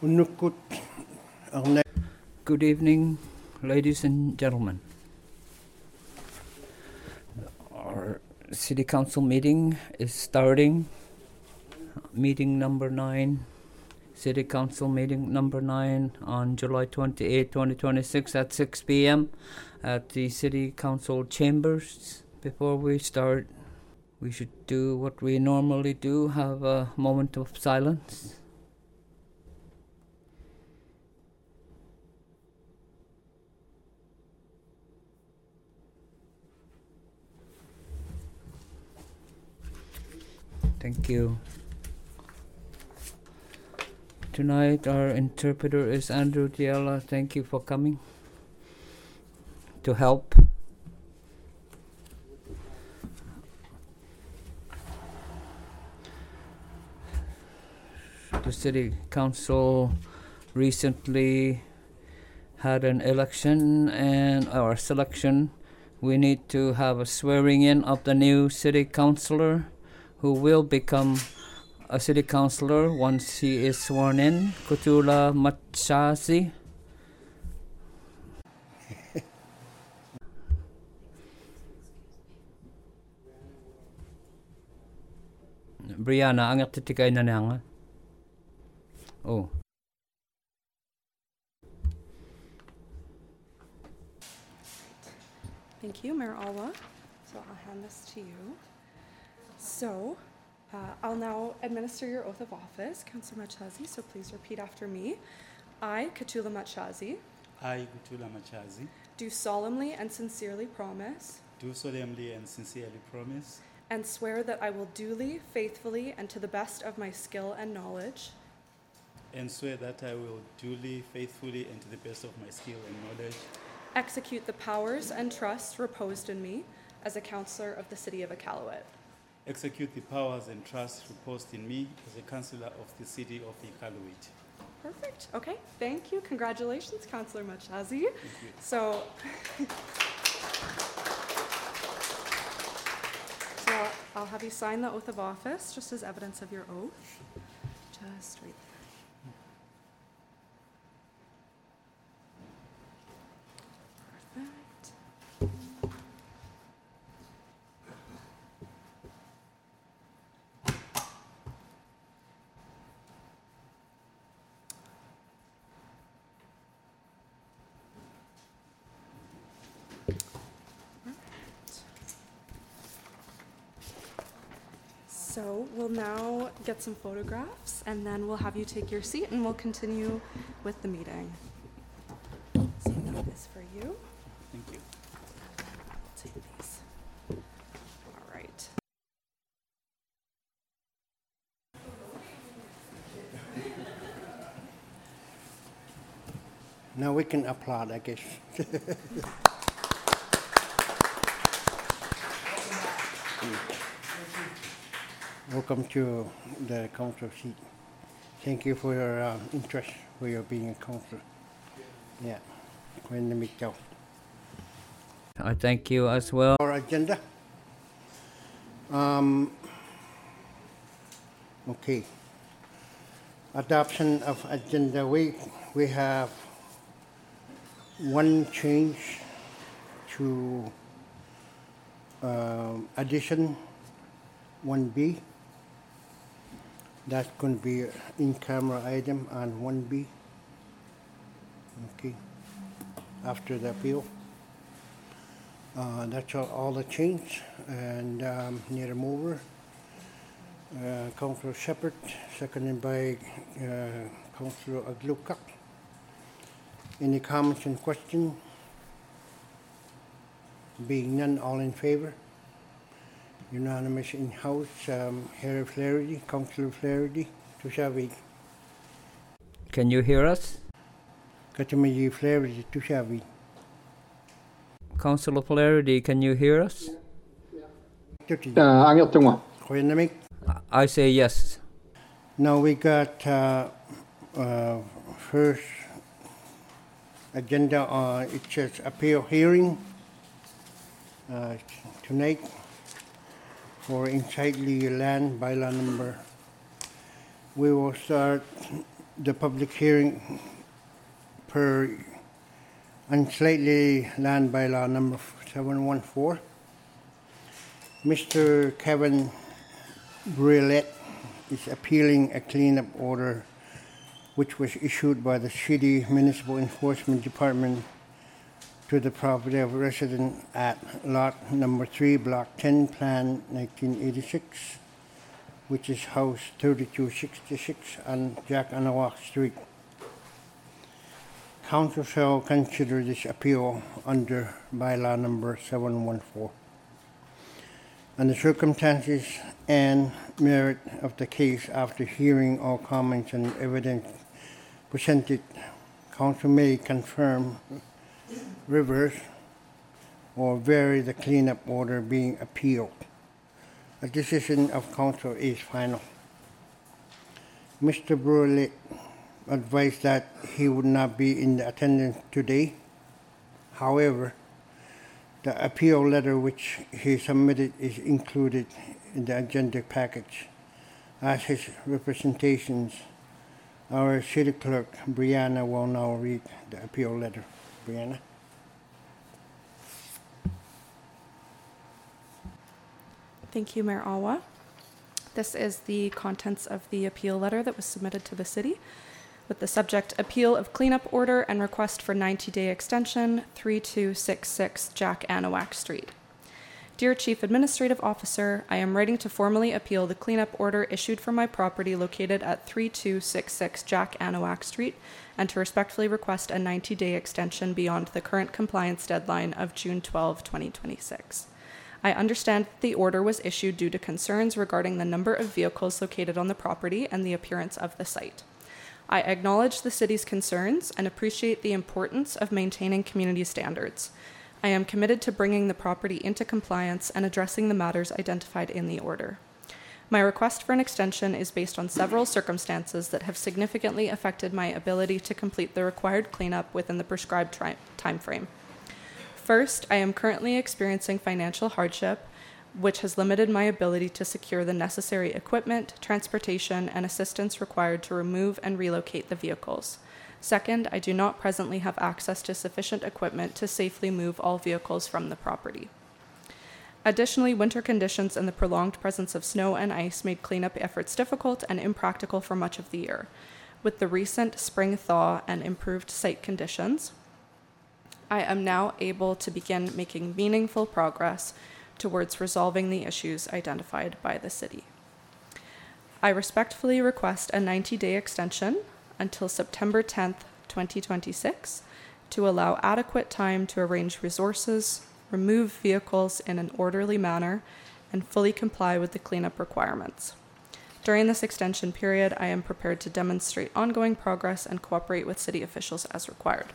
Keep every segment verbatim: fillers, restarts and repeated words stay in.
Good evening, ladies and gentlemen. Our City Council meeting is starting. Meeting number nine. City Council meeting number nine on July twenty-eighth, twenty twenty-six at six p m at the City Council chambers. Before we start, we should do what we normally do, have a moment of silence. Thank you. Tonight our interpreter is Andrew Diella. Thank you for coming to help. The City Council recently had an election and our selection. We need to have a swearing in of the new City Councilor who will become a City Councilor once he is sworn in. Kutula Machazi. Brianna, ang titikay na niya nga. Oh. Thank you, Mayor Alwa. So I'll hand this to you. So uh, I'll now administer your oath of office, Councillor Machazi, so please repeat after me. I, Kutula Machazi, I, Kutula Machazi, do solemnly and sincerely promise do solemnly and sincerely promise and swear that I will duly, faithfully, and to the best of my skill and knowledge and swear that I will duly, faithfully, and to the best of my skill and knowledge execute the powers and trusts reposed in me as a councillor of the City of Iqaluit. execute the powers and trusts reposed in me as a councillor of the City of Iqaluit. Perfect. Okay. Thank you. Congratulations, Councillor Machazi. Thank you. So, so I'll have you sign the oath of office just as evidence of your oath. Just right there. Perfect. So we'll now get some photographs and then we'll have you take your seat and we'll continue with the meeting. So that is for you. Thank you. I'll take these. All right. Now we can applaud, I guess. Welcome to the council seat. Thank you for your uh, interest, for your being a councillor. Yeah, when the meet out. I thank you as well. Our agenda. Um, okay. Adoption of agenda. We we have one change to um, addition one B. That's going to be in-camera item on one B. Okay. After the appeal. Uh, that's all, all the change. And um, need a mover. Uh, Councillor Shepherd, seconded by uh, Councillor Agluka. Any comments and questions? Being none, all in favor? Unanimous in-house. Um, Harry Flaherty, Councillor Flaherty, Tushavi. Can you hear us? Katamaji Flaherty, Tushavi. Councillor Flaherty, can you hear us? Uh, I say yes. Now we got uh, uh, first agenda. Uh, it says appeal hearing uh, tonight for unsightly land bylaw number. We will start the public hearing per Unsightly Land Bylaw number seven one four. Mister Kevin Brillet is appealing a cleanup order which was issued by the City Municipal Enforcement Department to the property of a resident at lot number three, block ten, plan nineteen eighty-six, which is house thirty-two sixty-six on Jack Anahuac Street. Council shall consider this appeal under bylaw number seven one four. On the circumstances and merit of the case, after hearing all comments and evidence presented, Council may confirm, reverse, or vary the cleanup order being appealed. A decision of Council is final. Mister Bruley advised that he would not be in attendance today. However, the appeal letter which he submitted is included in the agenda package. As his representations, our City Clerk, Brianna, will now read the appeal letter. Brianna? Thank you, Mayor Alwa. This is the contents of the appeal letter that was submitted to the city, with the subject appeal of cleanup order and request for ninety-day extension, three two six six Jack Anahuac Street. Dear Chief Administrative Officer, I am writing to formally appeal the cleanup order issued for my property located at three two six six Jack Anahuac Street and to respectfully request a ninety-day extension beyond the current compliance deadline of June twelfth, twenty twenty-six. I understand that the order was issued due to concerns regarding the number of vehicles located on the property and the appearance of the site. I acknowledge the city's concerns and appreciate the importance of maintaining community standards. I am committed to bringing the property into compliance and addressing the matters identified in the order. My request for an extension is based on several circumstances that have significantly affected my ability to complete the required cleanup within the prescribed tri- time frame. First, I am currently experiencing financial hardship, which has limited my ability to secure the necessary equipment, transportation, and assistance required to remove and relocate the vehicles. Second, I do not presently have access to sufficient equipment to safely move all vehicles from the property. Additionally, winter conditions and the prolonged presence of snow and ice made cleanup efforts difficult and impractical for much of the year. With the recent spring thaw and improved site conditions, I am now able to begin making meaningful progress towards resolving the issues identified by the city. I respectfully request a ninety-day extension until September tenth, twenty twenty-six, to allow adequate time to arrange resources, remove vehicles in an orderly manner, and fully comply with the cleanup requirements. During this extension period, I am prepared to demonstrate ongoing progress and cooperate with city officials as required.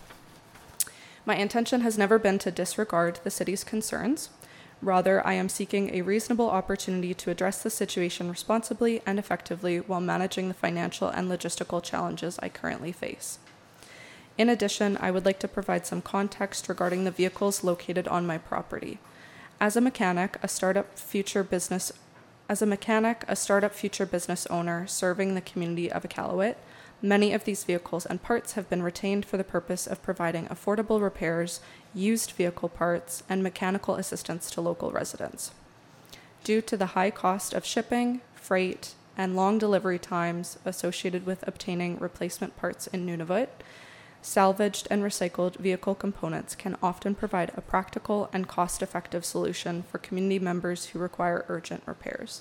My intention has never been to disregard the city's concerns. Rather, I am seeking a reasonable opportunity to address the situation responsibly and effectively while managing the financial and logistical challenges I currently face. In addition, I would like to provide some context regarding the vehicles located on my property. As a mechanic, a startup future business As a mechanic, a startup future business owner serving the community of Iqaluit, many of these vehicles and parts have been retained for the purpose of providing affordable repairs, used vehicle parts, and mechanical assistance to local residents. Due to the high cost of shipping, freight, and long delivery times associated with obtaining replacement parts in Nunavut, salvaged and recycled vehicle components can often provide a practical and cost-effective solution for community members who require urgent repairs.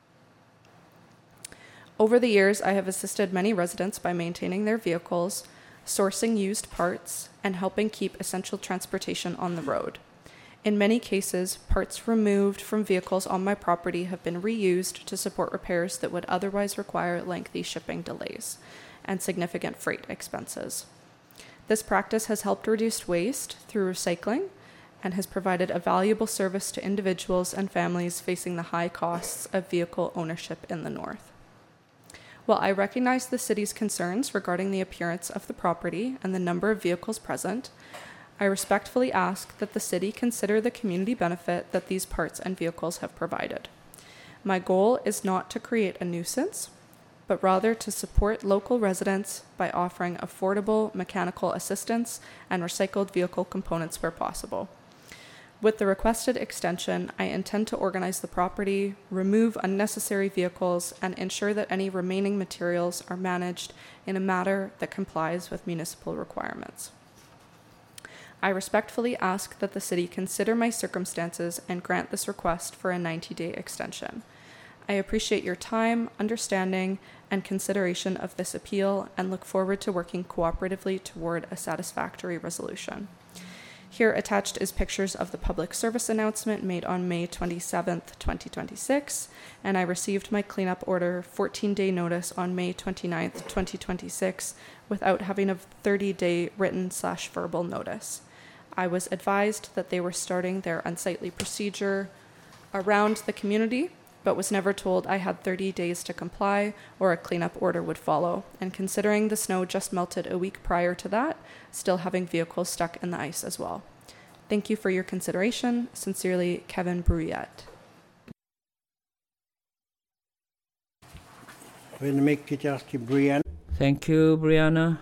Over the years, I have assisted many residents by maintaining their vehicles, sourcing used parts, and helping keep essential transportation on the road. In many cases, parts removed from vehicles on my property have been reused to support repairs that would otherwise require lengthy shipping delays and significant freight expenses. This practice has helped reduce waste through recycling and has provided a valuable service to individuals and families facing the high costs of vehicle ownership in the North. While I recognize the city's concerns regarding the appearance of the property and the number of vehicles present, I respectfully ask that the city consider the community benefit that these parts and vehicles have provided. My goal is not to create a nuisance but rather to support local residents by offering affordable mechanical assistance and recycled vehicle components where possible. With the requested extension, I intend to organize the property, remove unnecessary vehicles, and ensure that any remaining materials are managed in a manner that complies with municipal requirements. I respectfully ask that the city consider my circumstances and grant this request for a ninety-day extension. I appreciate your time, understanding, and consideration of this appeal and look forward to working cooperatively toward a satisfactory resolution. Here attached is pictures of the public service announcement made on May twenty-seventh, twenty twenty-six, and I received my cleanup order fourteen-day notice on May twenty-ninth, twenty twenty-six, without having a thirty-day written slash verbal notice. I was advised that they were starting their unsightly procedure around the community, but was never told I had thirty days to comply or a cleanup order would follow. And considering the snow just melted a week prior to that, still having vehicles stuck in the ice as well. Thank you for your consideration. Sincerely, Kevin Bruyette. We'll make it ask you, Brianna. Thank you, Brianna.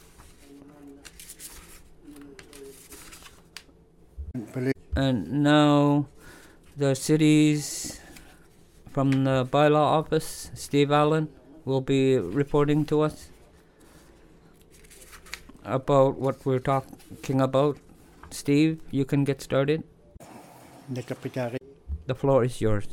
And now the city's from the bylaw office, Steve Allen, will be reporting to us about what we're talking about. Steve, you can get started. The floor is yours.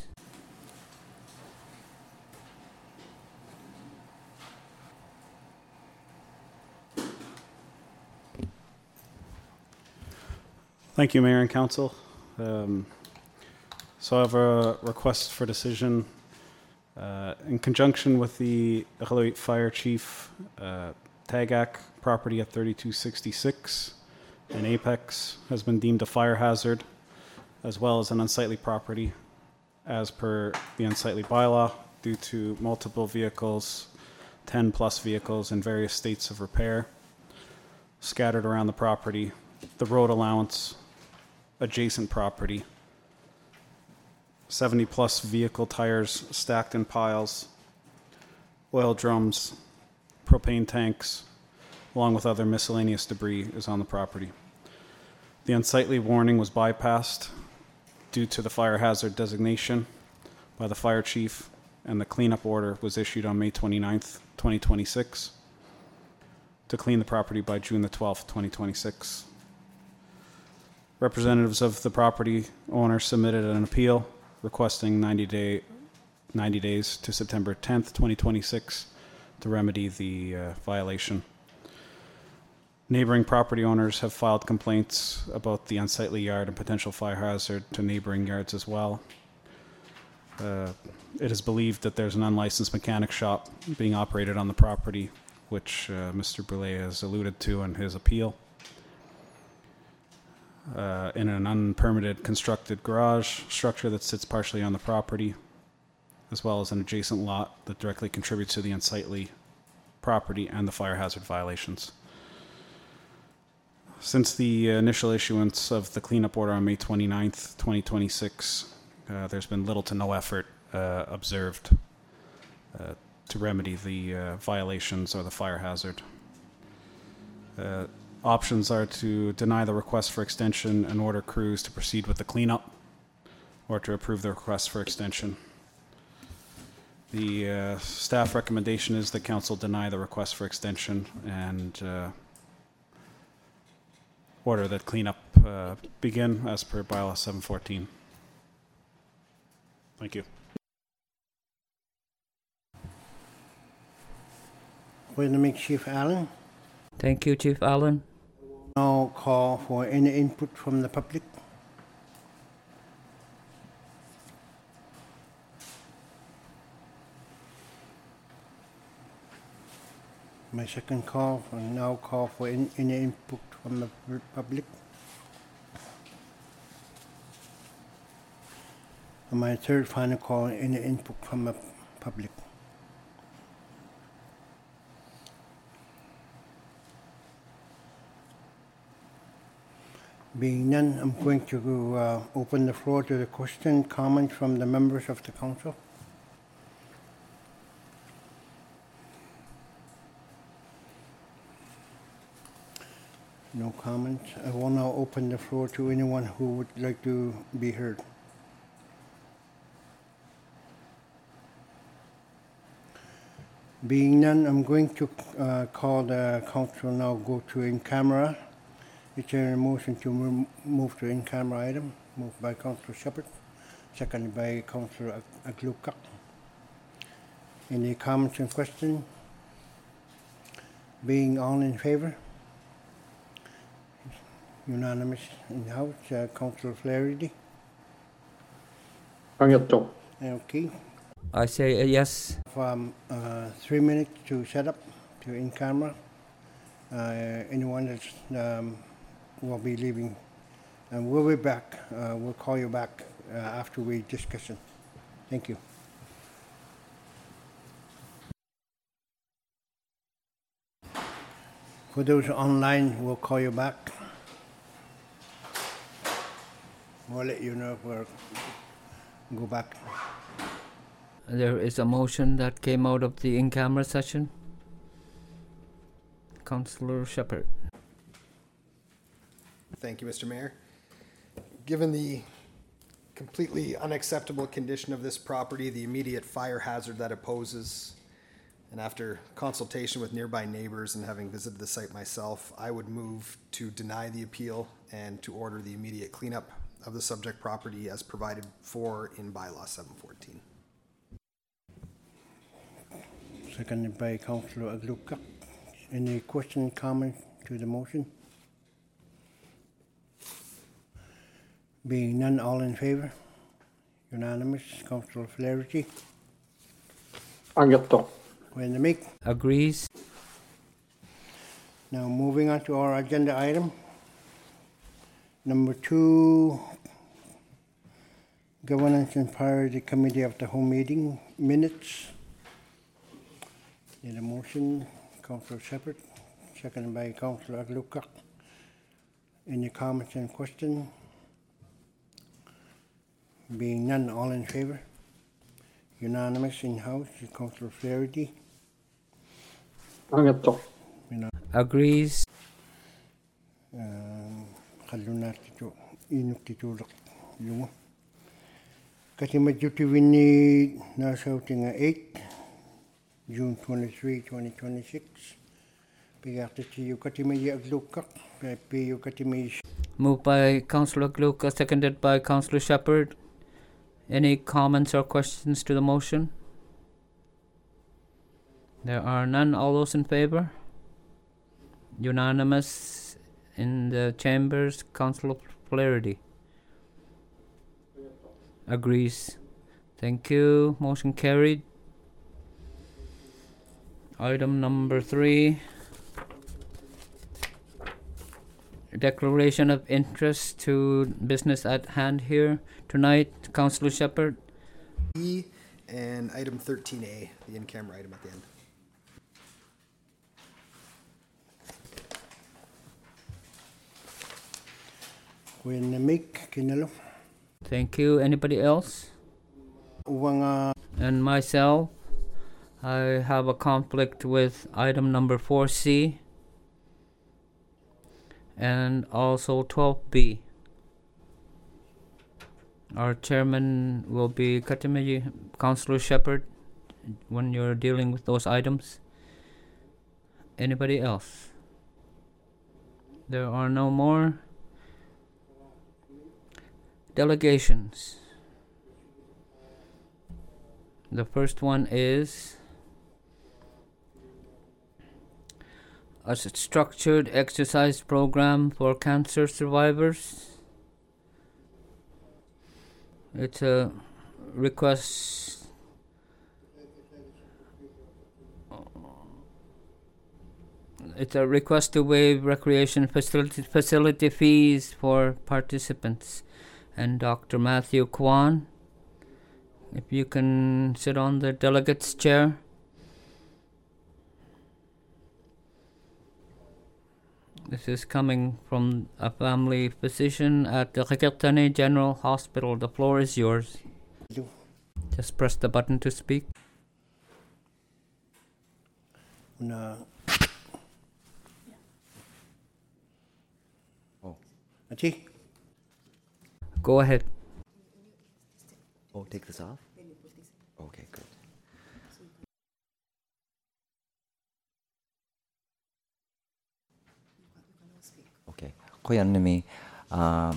Thank you, Mayor and Council. Um, so I have a request for decision uh, in conjunction with the Iqaluit Fire Chief uh, Tagak property at thirty-two sixty-six in Apex has been deemed a fire hazard as well as an unsightly property as per the unsightly bylaw due to multiple vehicles, ten plus vehicles in various states of repair scattered around the property, the road allowance, adjacent property, seventy plus vehicle tires stacked in piles, oil drums, propane tanks, along with other miscellaneous debris is on the property. The unsightly warning was bypassed due to the fire hazard designation by the fire chief, and the cleanup order was issued on May twenty-ninth, twenty twenty-six to clean the property by June the twelfth, twenty twenty-six. Representatives of the property owner submitted an appeal requesting ninety day, ninety days to September tenth, twenty twenty-six to remedy the uh, violation. Neighboring property owners have filed complaints about the unsightly yard and potential fire hazard to neighboring yards as well. Uh, it is believed that there's an unlicensed mechanic shop being operated on the property, which uh, Mister Brulé has alluded to in his appeal. Uh, in an unpermitted constructed garage structure that sits partially on the property, as well as an adjacent lot that directly contributes to the unsightly property and the fire hazard violations. Since the initial issuance of the cleanup order on May twenty-ninth, twenty twenty-six, uh, there's been little to no effort uh, observed uh, to remedy the uh, violations or the fire hazard. Uh, Options are to deny the request for extension and order crews to proceed with the cleanup, or to approve the request for extension. The uh, staff recommendation is that council deny the request for extension and uh, order that cleanup uh, begin as per bylaw seven fourteen. Thank you. We're going to make Chief Allen. Thank you, Chief Allen. Now call for any input from the public. My second call, and now call for any, any input from the public. And my third final call, any input from the public. Being none, I'm going to uh, open the floor to the question, comments from the members of the council. No comments. I will now open the floor to anyone who would like to be heard. Being none, I'm going to uh, call the council now go to in camera. Is there a motion to mo- move to in camera item? Moved by Councillor Shepherd, seconded by Councillor Ag- Agluka. Any comments and questions? Being all in favor? Unanimous in the House. Uh, Councillor Flaherty? Angetto. Okay. I say a yes. Um, uh, three minutes to set up to in camera. Uh, anyone that um, will be leaving, and we'll be back. Uh, we'll call you back uh, after we discuss it. Thank you. For those online, we'll call you back. We'll let you know if we're go back. There is a motion that came out of the in-camera session. Councillor Shepherd. Thank you, Mister Mayor. Given the completely unacceptable condition of this property, the immediate fire hazard that it poses, and after consultation with nearby neighbors and having visited the site myself, I would move to deny the appeal and to order the immediate cleanup of the subject property as provided for in bylaw seven fourteen. Seconded by Councillor Agluka. Any question, comment to the motion? Being none, all in favor? Unanimous. Councillor Flaherty. Angetto. When the make. Agrees. Now moving on to our agenda item. Number two, Governance and Priority Committee of the Home Meeting Minutes. Need a motion, Councillor Shepherd, seconded by Councillor Agluka. Any comments and questions? Being none, all in favor? Unanimous in House, Councillor Flaherty. Angetto. Agrees. خلونا تجو ينكتولك اليوم كتيمة جوتي ويني ناسوتينا eight June twenty-third, twenty twenty-six بيعطيتي يو كتيمة يأغلوكا بيو كتيمة Moved by Councillor Gluka, seconded by Councillor Shepherd. Any comments or questions to the motion? There are none. All those in favor? Unanimous in the chambers. Councillor Flaherty agrees. Thank you. Motion carried. Item number three. Declaration of interest to business at hand here tonight. Councillor Shepherd. E and item thirteen A, the in-camera item at the end. when the make kinalo Thank you. Anybody else? uwang And myself, I have a conflict with item number four C and also twelve B. Our chairman will be Katimiyi, Councillor Shepherd, when you're dealing with those items. Anybody else? There are no more. Delegations. The first one is a s- structured exercise program for cancer survivors. It's a request. It's a request to waive recreation facility facility fees for participants. And Doctor Matthew Kwan, if you can sit on the delegate's chair. This is coming from a family physician at the Rikirtane General Hospital. The floor is yours. Just press the button to speak. na Achi? Go ahead. Oh, take this off? Okay, good. Okay. Koyanami, um,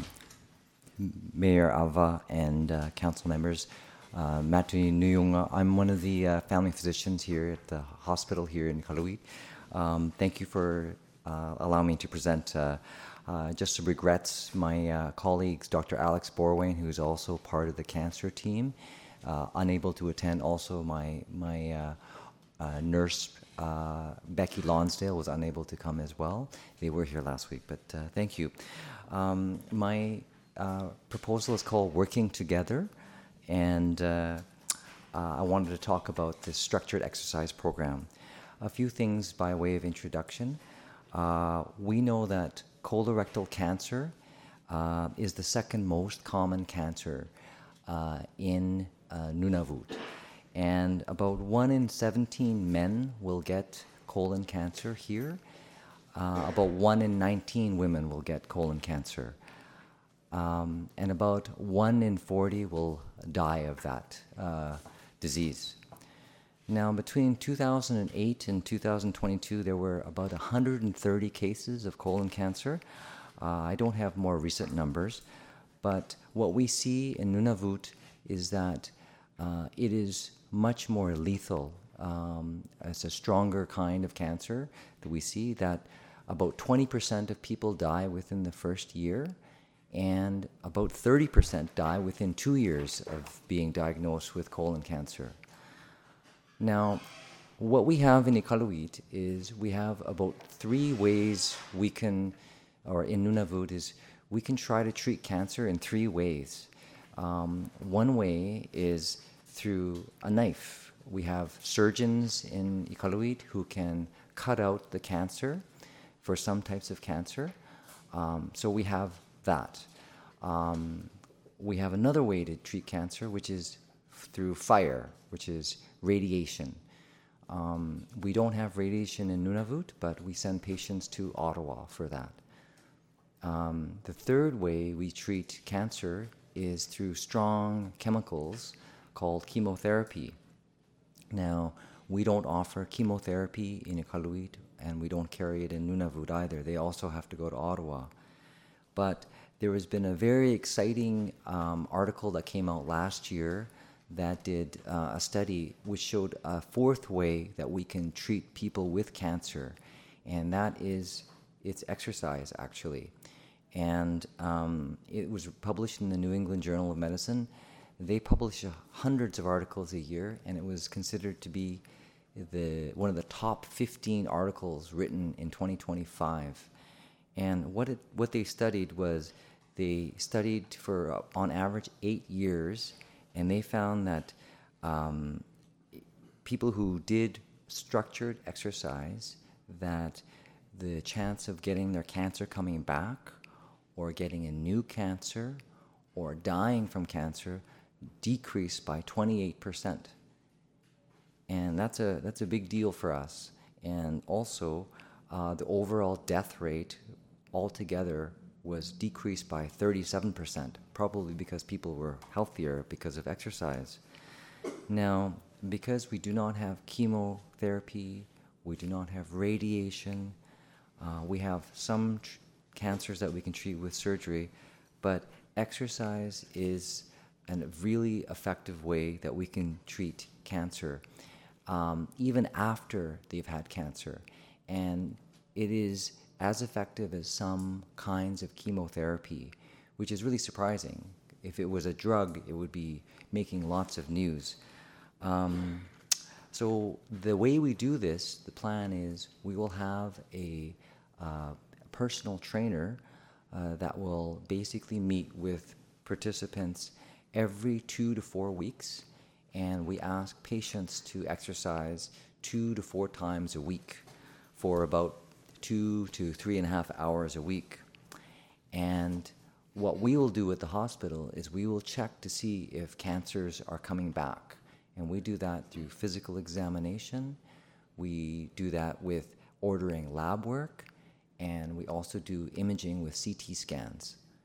Mayor Ava and uh, council members, uh, Matui Nuyunga. I'm one of the uh, family physicians here at the hospital here in Iqaluit. Um, thank you for uh, allowing me to present. Uh, uh, just some regrets, my uh, colleagues, Doctor Alex Borwain, who's also part of the cancer team, uh, unable to attend. Also, my my uh, uh, nurse, uh, Becky Lonsdale, was unable to come as well. They were here last week, but uh, thank you. Um, my uh, proposal is called Working Together, and uh, uh, I wanted to talk about the structured exercise program. A few things by way of introduction. Uh, we know that colorectal cancer uh, is the second most common cancer uh, in uh, Nunavut. And about one in seventeen men will get colon cancer here. Uh, about one in nineteen women will get colon cancer. Um, and about one in forty will die of that uh, disease. Now, between two thousand eight and two thousand twenty-two, there were about one hundred thirty cases of colon cancer. Uh, I don't have more recent numbers, but what we see in Nunavut is that uh, it is much more lethal. Um, it's a stronger kind of cancer that we see, that about twenty percent of people die within the first year, and about thirty percent die within two years of being diagnosed with colon cancer. Now, what we have in Iqaluit is we have about three ways we can, or in Nunavut, is we can try to treat cancer in three ways. Um, one way is through a knife. We have surgeons in Iqaluit who can cut out the cancer for some types of cancer. Um, so we have that. Um, we have another way to treat cancer, which is through fire, which is radiation. Um, we don't have radiation in Nunavut, but we send patients to Ottawa for that. Um, the third way we treat cancer is through strong chemicals called chemotherapy. Now, we don't offer chemotherapy in Iqaluit, and we don't carry it in Nunavut either. They also have to go to Ottawa. But there has been a very exciting um, article that came out last year that did uh, a study which showed a fourth way that we can treat people with cancer, and that is it's exercise, actually. And um, it was published in the New England Journal of Medicine. They publish uh, hundreds of articles a year, and it was considered to be the one of the top fifteen articles written in twenty twenty-five. And what it what they studied was they studied for uh, on average eight years, and they found that um, people who did structured exercise, that the chance of getting their cancer coming back, or getting a new cancer, or dying from cancer decreased by twenty-eight percent. And that's a that's a big deal for us. And also, uh, the overall death rate altogether was decreased by thirty-seven percent, probably because people were healthier because of exercise. Now, because we do not have chemotherapy, we do not have radiation, uh, we have some tr- cancers that we can treat with surgery, but exercise is a really effective way that we can treat cancer, um, even after they've had cancer. And it is as effective as some kinds of chemotherapy, which is really surprising. If it was a drug, it would be making lots of news. Um, so the way we do this, the plan is we will have a uh, personal trainer uh, that will basically meet with participants every two to four weeks, and we ask patients to exercise two to four times a week for about two to three and a half hours a week. And what we will do at the hospital is we will check to see if cancers are coming back. And we do that through physical examination. We do that with ordering lab work, and we also do imaging with C T scans.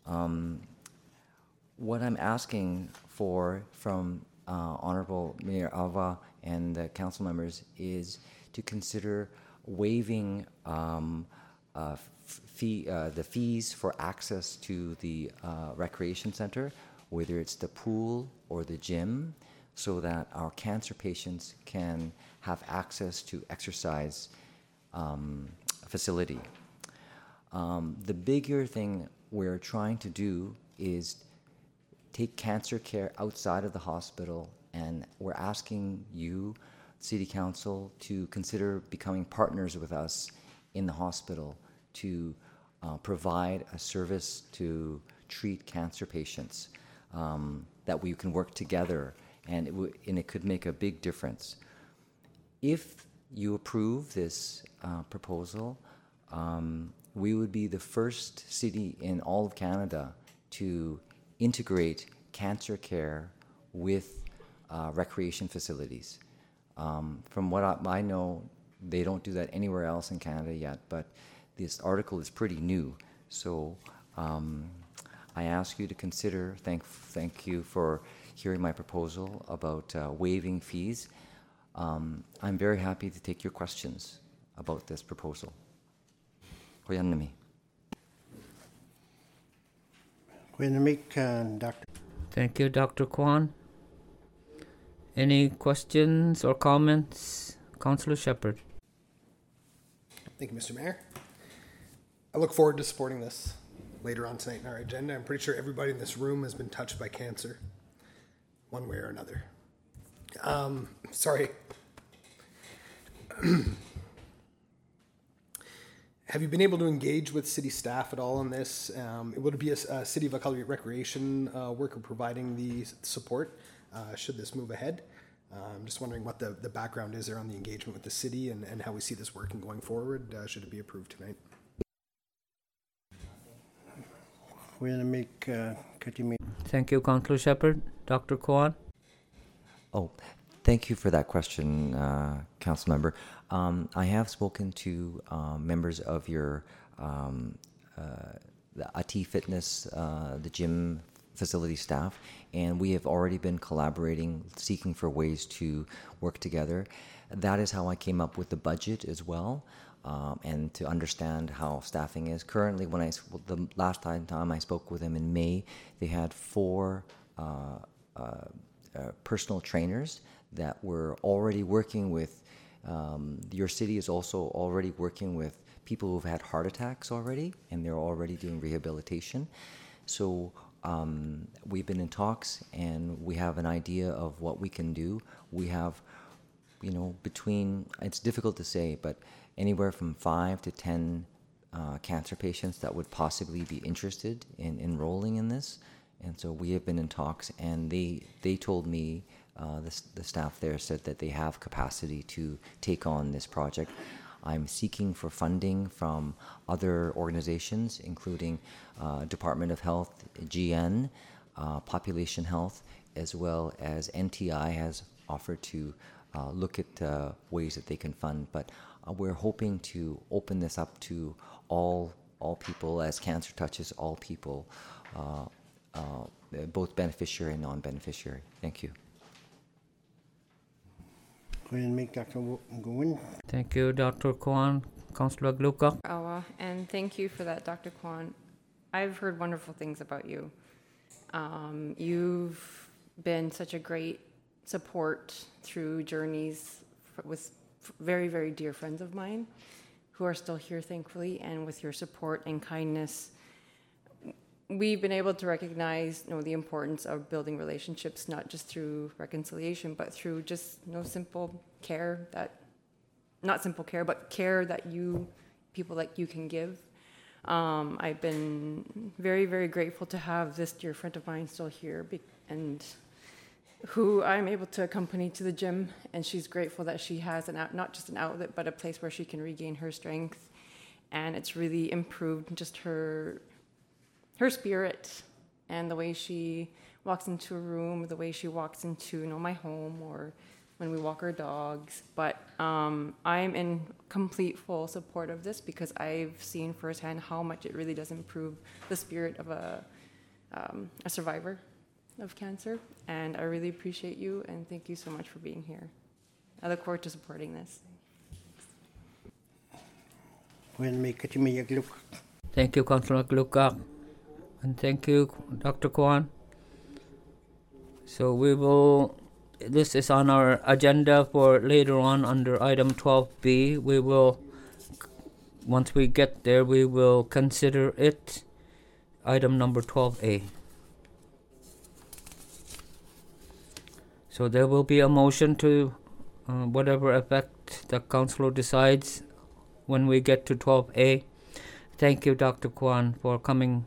Um, what I'm asking for from uh, Honorable Mayor Alva and the council members is to consider waiving um, uh, fee, uh, the fees for access to the uh, recreation center, whether it's the pool or the gym, so that our cancer patients can have access to exercise um, facility. Um, the bigger thing we're trying to do is take cancer care outside of the hospital, and we're asking you, City Council, to consider becoming partners with us in the hospital to uh, provide a service to treat cancer patients, um, that we can work together, and it, w- and it could make a big difference. If you approve this uh, proposal, um, we would be the first city in all of Canada to integrate cancer care with uh, recreation facilities. Um, from what I, I know, they don't do that anywhere else in Canada yet, but this article is pretty new. So um, I ask you to consider, thank, thank you for hearing my proposal about uh, waiving fees. Um, I'm very happy to take your questions about this proposal. Hoyanami. Hoyanami, uh, Doctor Thank you, Doctor Kwan. Any questions or comments? Councillor Shepherd. Thank you, Mister Mayor. I look forward to supporting this later on tonight in our agenda. I'm pretty sure everybody in this room has been touched by cancer, one way or another. Um, sorry. Have you been able to engage with city staff at all on this? Um, would it be a, a City of Iqaluit Recreation uh, worker providing the support uh, should this move ahead? Uh, I'm just wondering what the, the background is there on the engagement with the city and, and how we see this working going forward, uh, should it be approved tonight. Hoyanami, uh, Katimi. Thank you, Councillor Shepherd. Doctor Kwan. Oh, thank you for that question, uh, Council Member. Um, I have spoken to uh, members of your um, uh, the A T Fitness, uh, the gym facility staff, and we have already been collaborating, seeking for ways to work together. That is how I came up with the budget as well, um, and to understand how staffing is. Currently, when I the last time I spoke with them in May, they had four uh, uh, uh, personal trainers that were already working with. Um, your city is also already working with people who've had heart attacks already, and they're already doing rehabilitation. So um, we've been in talks, and we have an idea of what we can do. We have, you know, between, it's difficult to say, but anywhere from five to ten uh, cancer patients that would possibly be interested in enrolling in this. And so we have been in talks, and they, they told me, Uh, the, the staff there said that they have capacity to take on this project. I'm seeking for funding from other organizations, including uh, Department of Health, G N, uh, Population Health, as well as N T I has offered to uh, look at uh, ways that they can fund. But uh, we're hoping to open this up to all all people, as cancer touches all people, uh, uh, both beneficiary and non-beneficiary. Thank you. Doctor Nguyen. Thank you, Doctor Kwan. Councillor Gluka. Awa, and thank you for that, Doctor Kwan. I've heard wonderful things about you. Um, you've been such a great support through journeys f- with f- very, very dear friends of mine who are still here, thankfully, and with your support and kindness, we've been able to recognize, you know, the importance of building relationships, not just through reconciliation, but through just, you know, simple care that, not simple care, but care that you, people like you can give. Um, I've been very, very grateful to have this dear friend of mine still here, be- and who I'm able to accompany to the gym, and she's grateful that she has an out, not just an outlet, but a place where she can regain her strength, and it's really improved just her her spirit and the way she walks into a room, the way she walks into, you know, my home, or when we walk our dogs. But um, I'm in complete full support of this because I've seen firsthand how much it really does improve the spirit of a um, a survivor of cancer, and I really appreciate you, and thank you so much for being here. I look forward to supporting this. When may Katimi Agluk. Thank you, Councillor Glukak. And thank you, Doctor Kwan. So we will, this is on our agenda for later on under item twelve B. We will, once we get there, we will consider it item number twelve A. So there will be a motion to uh, whatever effect the councillor decides when we get to twelve A. Thank you, Doctor Kwan, for coming.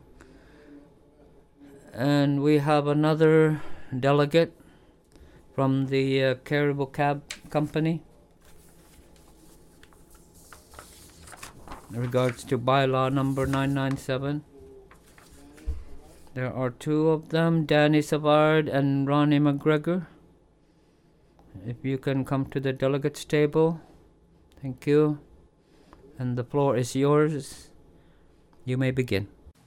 And we have another delegate from the uh, Caribou Cab Company in regards to bylaw number nine nine seven. There are two of them, Danny Savard and Ronnie McGregor. If you can come to the delegates table. Thank you. And the floor is yours. You may begin.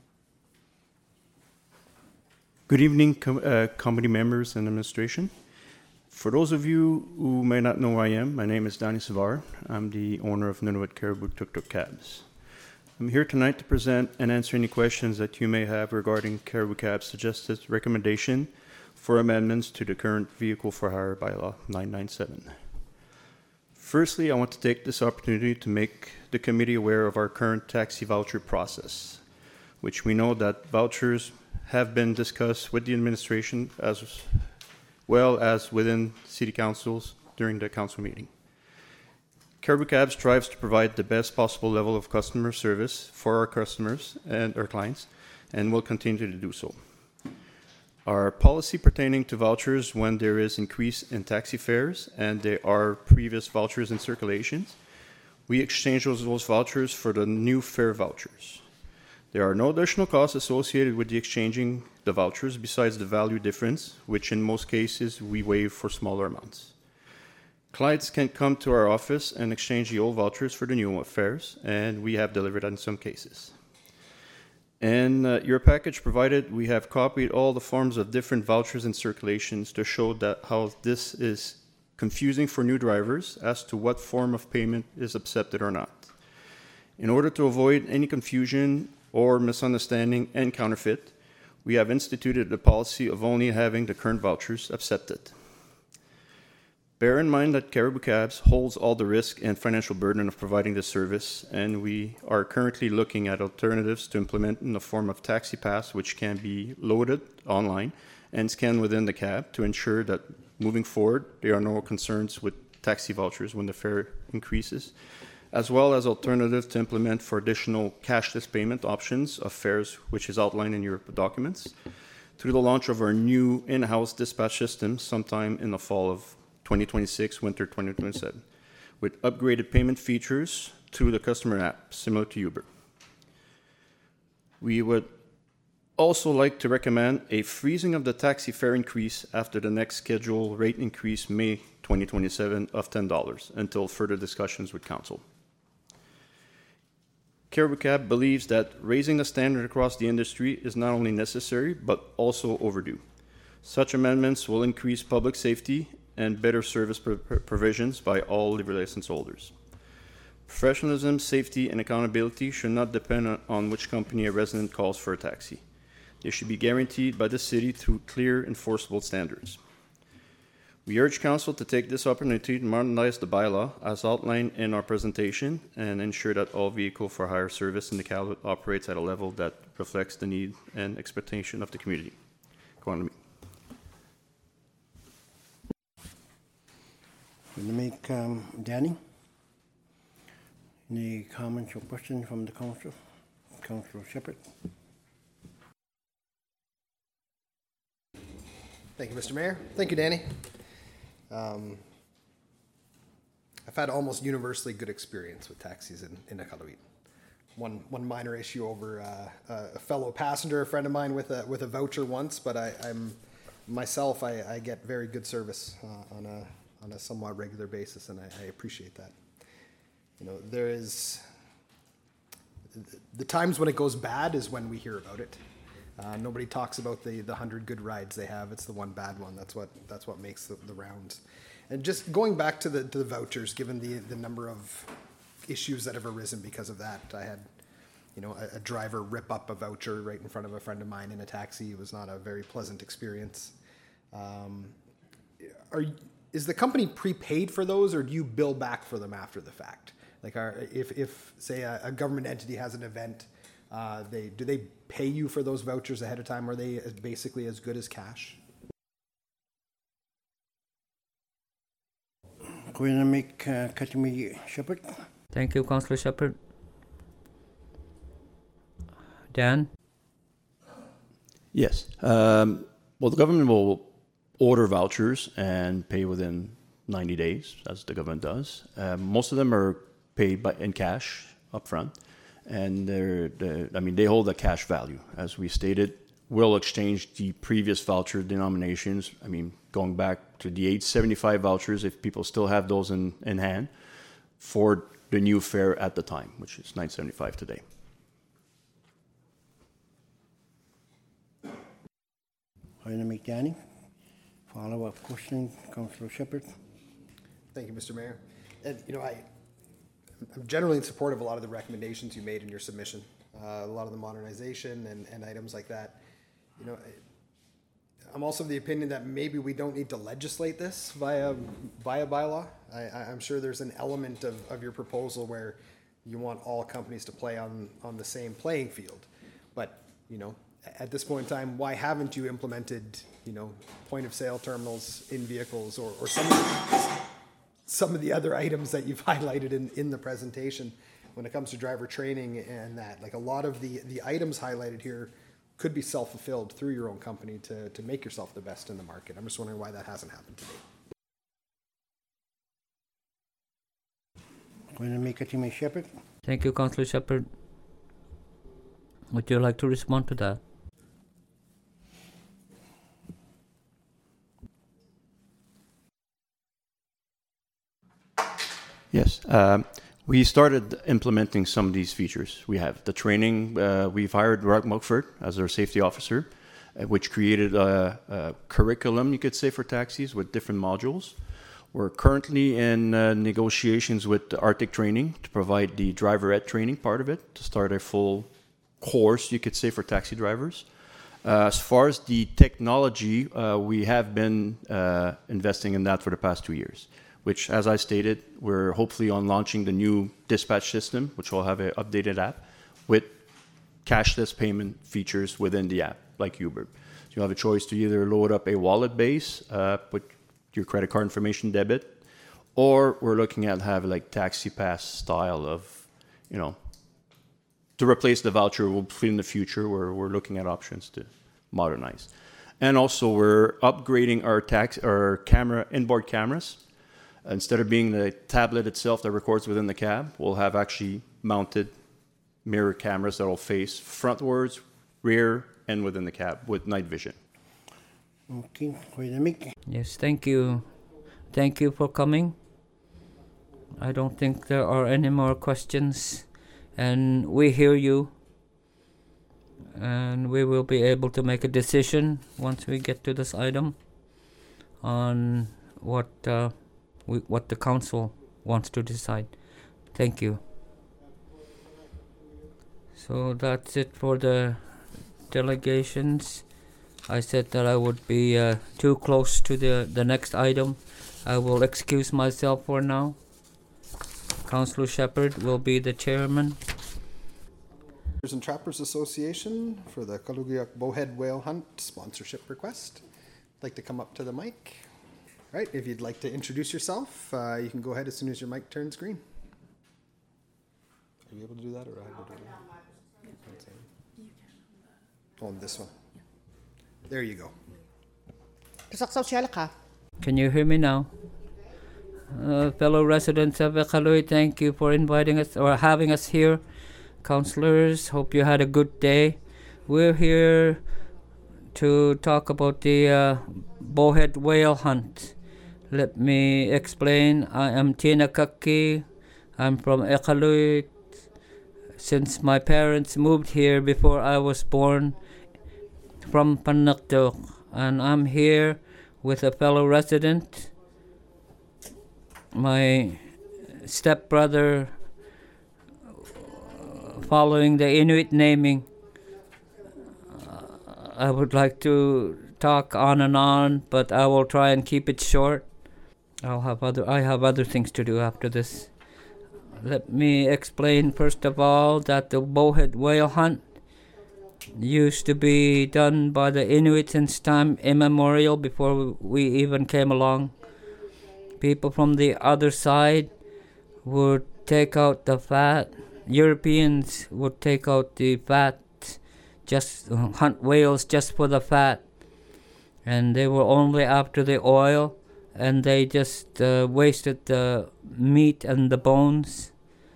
Good evening, com- uh, committee members and administration. For those of you who may not know who I am, my name is Danny Savard. I'm the owner of Nunavut Caribou Tuk Tuk Cabs. I'm here tonight to present and answer any questions that you may have regarding Caribou Cab's suggested recommendation for amendments to the current vehicle for hire bylaw nine nine seven. Firstly, I want to take this opportunity to make the committee aware of our current taxi voucher process, which we know that vouchers have been discussed with the administration as well as within city councils during the council meeting. Caribou Cab strives to provide the best possible level of customer service for our customers and our clients, and will continue to do so. Our policy pertaining to vouchers when there is increase in taxi fares and there are previous vouchers in circulation, we exchange those, those vouchers for the new fare vouchers. There are no additional costs associated with the exchanging the vouchers besides the value difference, which in most cases we waive for smaller amounts. Clients can come to our office and exchange the old vouchers for the new fares, and we have delivered that in some cases. In uh, your package provided, we have copied all the forms of different vouchers and circulations to show that how this is confusing for new drivers as to what form of payment is accepted or not. In order to avoid any confusion or misunderstanding and counterfeit, we have instituted the policy of only having the current vouchers accepted. Bear in mind that Caribou Cabs holds all the risk and financial burden of providing this service, and we are currently looking at alternatives to implement in the form of Taxi Pass, which can be loaded online and scanned within the cab to ensure that moving forward there are no concerns with taxi vouchers when the fare increases, as well as alternatives to implement for additional cashless payment options of fares, which is outlined in your documents, through the launch of our new in-house dispatch system sometime in the fall of twenty twenty-six, winter twenty twenty-seven, with upgraded payment features through the customer app, similar to Uber. We would also like to recommend a freezing of the taxi fare increase after the next scheduled rate increase, May twenty twenty-seven, of ten dollars until further discussions with council. Caribou Cab believes that raising the standard across the industry is not only necessary, but also overdue. Such amendments will increase public safety and better service pro- provisions by all liquor license holders. Professionalism, safety, and accountability should not depend on, on which company a resident calls for a taxi. They should be guaranteed by the city through clear, enforceable standards. We urge Council to take this opportunity to modernize the bylaw as outlined in our presentation and ensure that all vehicle for hire service in the Calvert operates at a level that reflects the need and expectation of the community. Go on to me. Going to make um, Danny. Any comments or questions from the council? Councilor Shepherd. Thank you, Mister Mayor. Thank you, Danny. Um, I've had almost universally good experience with taxis in, in Iqaluit. One one minor issue over uh, a fellow passenger, a friend of mine with a with a voucher once, but I, I'm myself I, I get very good service uh, on a on a somewhat regular basis, and I, I appreciate that. You know, there is the times when it goes bad is when we hear about it. Uh, nobody talks about the the hundred good rides they have. It's the one bad one. That's what that's what makes the, the rounds. And just going back to the to the vouchers, given the the number of issues that have arisen because of that, I had, you know, a, a driver rip up a voucher right in front of a friend of mine in a taxi. It was not a very pleasant experience. Um, are is the company prepaid for those, or do you bill back for them after the fact? Like, are, if if say a, a government entity has an event. Uh, they do they pay you for those vouchers ahead of time? Are they as basically as good as cash? Going to make uh, Katimi Shepherd. Thank you, Councillor Shepherd. Dan? Yes. Um, well, the government will order vouchers and pay within ninety days, as the government does. Um, most of them are paid by, in cash up front. And they're, they're, I mean, they hold a cash value. As we stated, we'll exchange the previous voucher denominations. I mean, going back to the eight seventy-five vouchers, if people still have those in, in hand, for the new fare at the time, which is nine seventy-five today. Going to make Danny. Follow-up question, Councillor Shepherd. Thank you, Mister Mayor. And, you know, I, I'm generally in support of a lot of the recommendations you made in your submission, uh, a lot of the modernization and, and items like that. You know, I, I'm also of the opinion that maybe we don't need to legislate this via via bylaw. I, I'm sure there's an element of, of your proposal where you want all companies to play on, on the same playing field. But, you know, at this point in time, why haven't you implemented, you know, point of sale terminals in vehicles or, or some of the, some of the other items that you've highlighted in, in the presentation when it comes to driver training and that? Like, a lot of the, the items highlighted here could be self-fulfilled through your own company to, to make yourself the best in the market. I'm just wondering why that hasn't happened today. Going to make Katimi Shepherd. Thank you, Councillor Shepherd. Would you like to respond to that? Yes. Um, we started implementing some of these features. We have the training. Uh, we've hired Rock Mugford as our safety officer, uh, which created a, a curriculum, you could say, for taxis with different modules. We're currently in uh, negotiations with Arctic Training to provide the driver ed training part of it, to start a full course, you could say, for taxi drivers. Uh, as far as the technology, uh, we have been uh, investing in that for the past two years. Which, as I stated, we're hopefully on launching the new dispatch system, which will have an updated app with cashless payment features within the app, like Uber. So you have a choice to either load up a wallet base, uh, put your credit card information debit, or we're looking at have like Taxi Pass style of, you know, to replace the voucher. We'll in the future where we're looking at options to modernize, and also we're upgrading our tax our camera inboard cameras. Instead of being the tablet itself that records within the cab, we'll have actually mounted mirror cameras that will face frontwards, rear, and within the cab with night vision. Okay, going to make. Yes, thank you. Thank you for coming. I don't think there are any more questions. And we hear you. And we will be able to make a decision once we get to this item on what... Uh, We, what the council wants to decide. Thank you. So that's it for the delegations. I said that I would be uh, too close to the, the next item. I will excuse myself for now. Councillor Shepherd will be the chairman. Trappers and Trappers Association for the Kaluguyok Bowhead Whale Hunt sponsorship request. I'd like to come up to the mic. All right, if you'd like to introduce yourself, uh, you can go ahead as soon as your mic turns green. Are you able to do that, or I will do it? Oh, on this one. There you go. Can you hear me now? Uh, fellow residents of Iqaluit, thank you for inviting us or having us here. Councillors, hope you had a good day. We're here to talk about the uh, bowhead whale hunt. Let me explain. I am Tina Kaki. I'm from Iqaluit. Since my parents moved here before I was born, from Panaktuk, and I'm here with a fellow resident, my stepbrother, following the Inuit naming. Uh, I would like to talk on and on, but I will try and keep it short. I'll have other I have other things to do after this. Let me explain first of all that the bowhead whale hunt used to be done by the Inuit since time immemorial, before we even came along. People from the other side would take out the fat. Europeans would take out the fat, just uh, hunt whales just for the fat. And they were only after the oil, and they just uh, wasted the meat and the bones.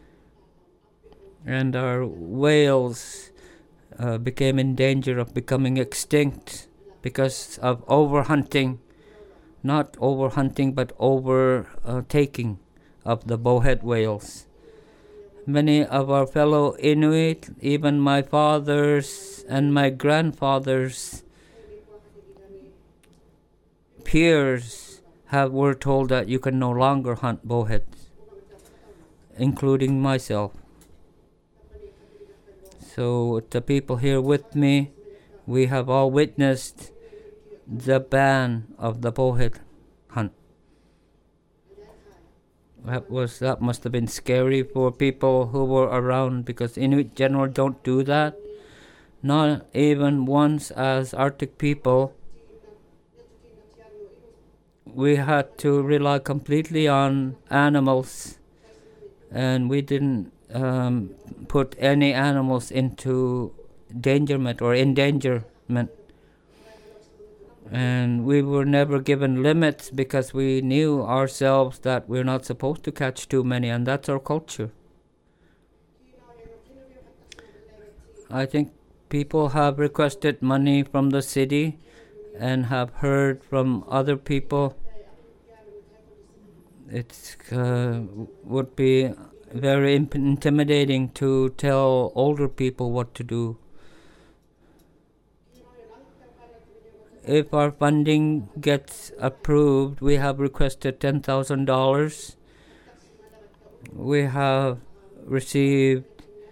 And our whales uh, became in danger of becoming extinct because of overhunting. Not overhunting, but overtaking of the bowhead whales. Many of our fellow Inuit, even my fathers and my grandfathers' peers, have were told that you can no longer hunt bowheads, including myself. So the people here with me, we have all witnessed the ban of the bowhead hunt. That was that must have been scary for people who were around, because Inuit generally don't do that. Not even once as Arctic people. We had to rely completely on animals, and we didn't um, put any animals into endangerment or endangerment. And we were never given limits because we knew ourselves that we're not supposed to catch too many, and that's our culture. I think people have requested money from the city and have heard from other people. It uh, would be very imp- intimidating to tell older people what to do. If our funding gets approved, we have requested ten thousand dollars. We have received,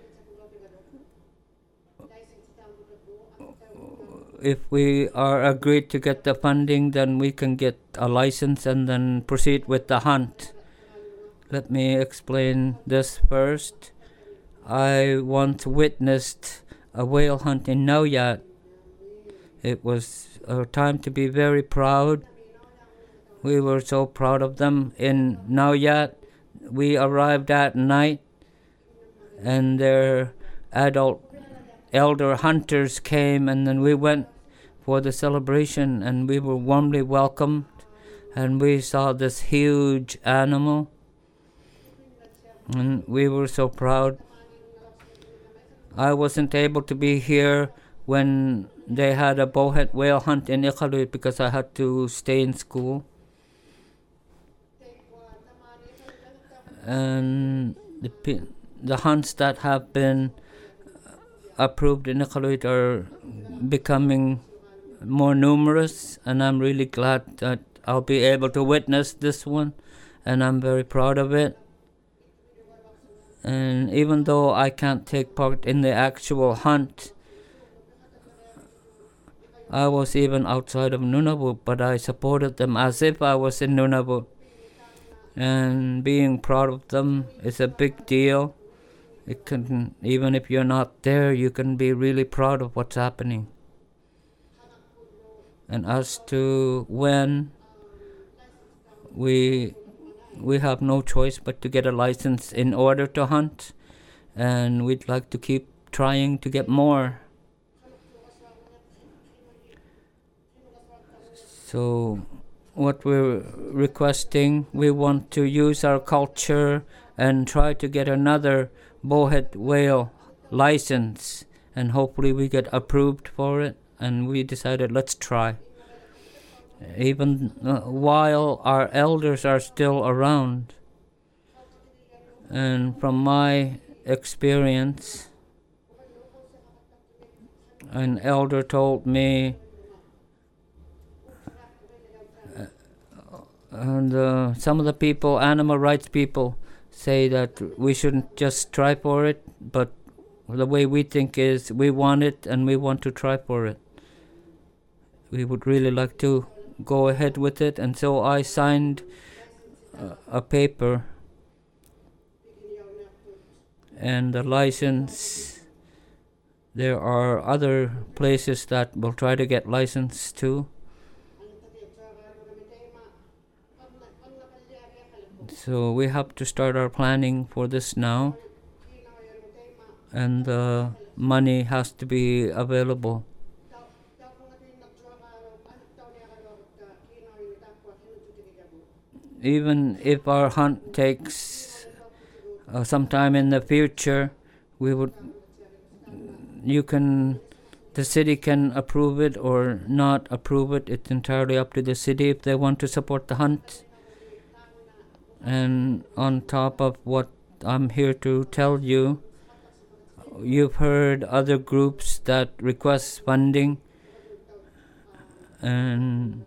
if we are agreed to get the funding, then we can get a license and then proceed with the hunt. Let me explain this first. I once witnessed a whale hunt in Nauyat. It was a time to be very proud. We were so proud of them. In Nauyat, we arrived at night, and their adult elder hunters came, and then we went for the celebration, and we were warmly welcomed, and we saw this huge animal, and we were so proud. I wasn't able to be here when they had a bowhead whale hunt in Iqaluit because I had to stay in school. And the the hunts that have been approved in Iqaluit are becoming more numerous, and I'm really glad that I'll be able to witness this one, and I'm very proud of it. And even though I can't take part in the actual hunt, I was even outside of Nunavut, but I supported them as if I was in Nunavut. And being proud of them is a big deal. It can, even if you're not there, you can be really proud of what's happening. And as to when, we we have no choice but to get a license in order to hunt, and we'd like to keep trying to get more. So what we're requesting, we want to use our culture and try to get another bowhead whale license, and hopefully we get approved for it, and we decided let's try. Even uh, while our elders are still around. And from my experience, an elder told me, uh, and uh, some of the people, animal rights people, say that we shouldn't just try for it, but the way we think is we want it and we want to try for it. We would really like to go ahead with it, and so I signed uh, a paper and the license. There are other places that will try to get license too. So we have to start our planning for this now, and the money has to be available. Even if our hunt takes uh, some time in the future, we would, you can, the city can approve it or not approve it. It's entirely up to the city if they want to support the hunt. And on top of what I'm here to tell you, you've heard other groups that request funding, and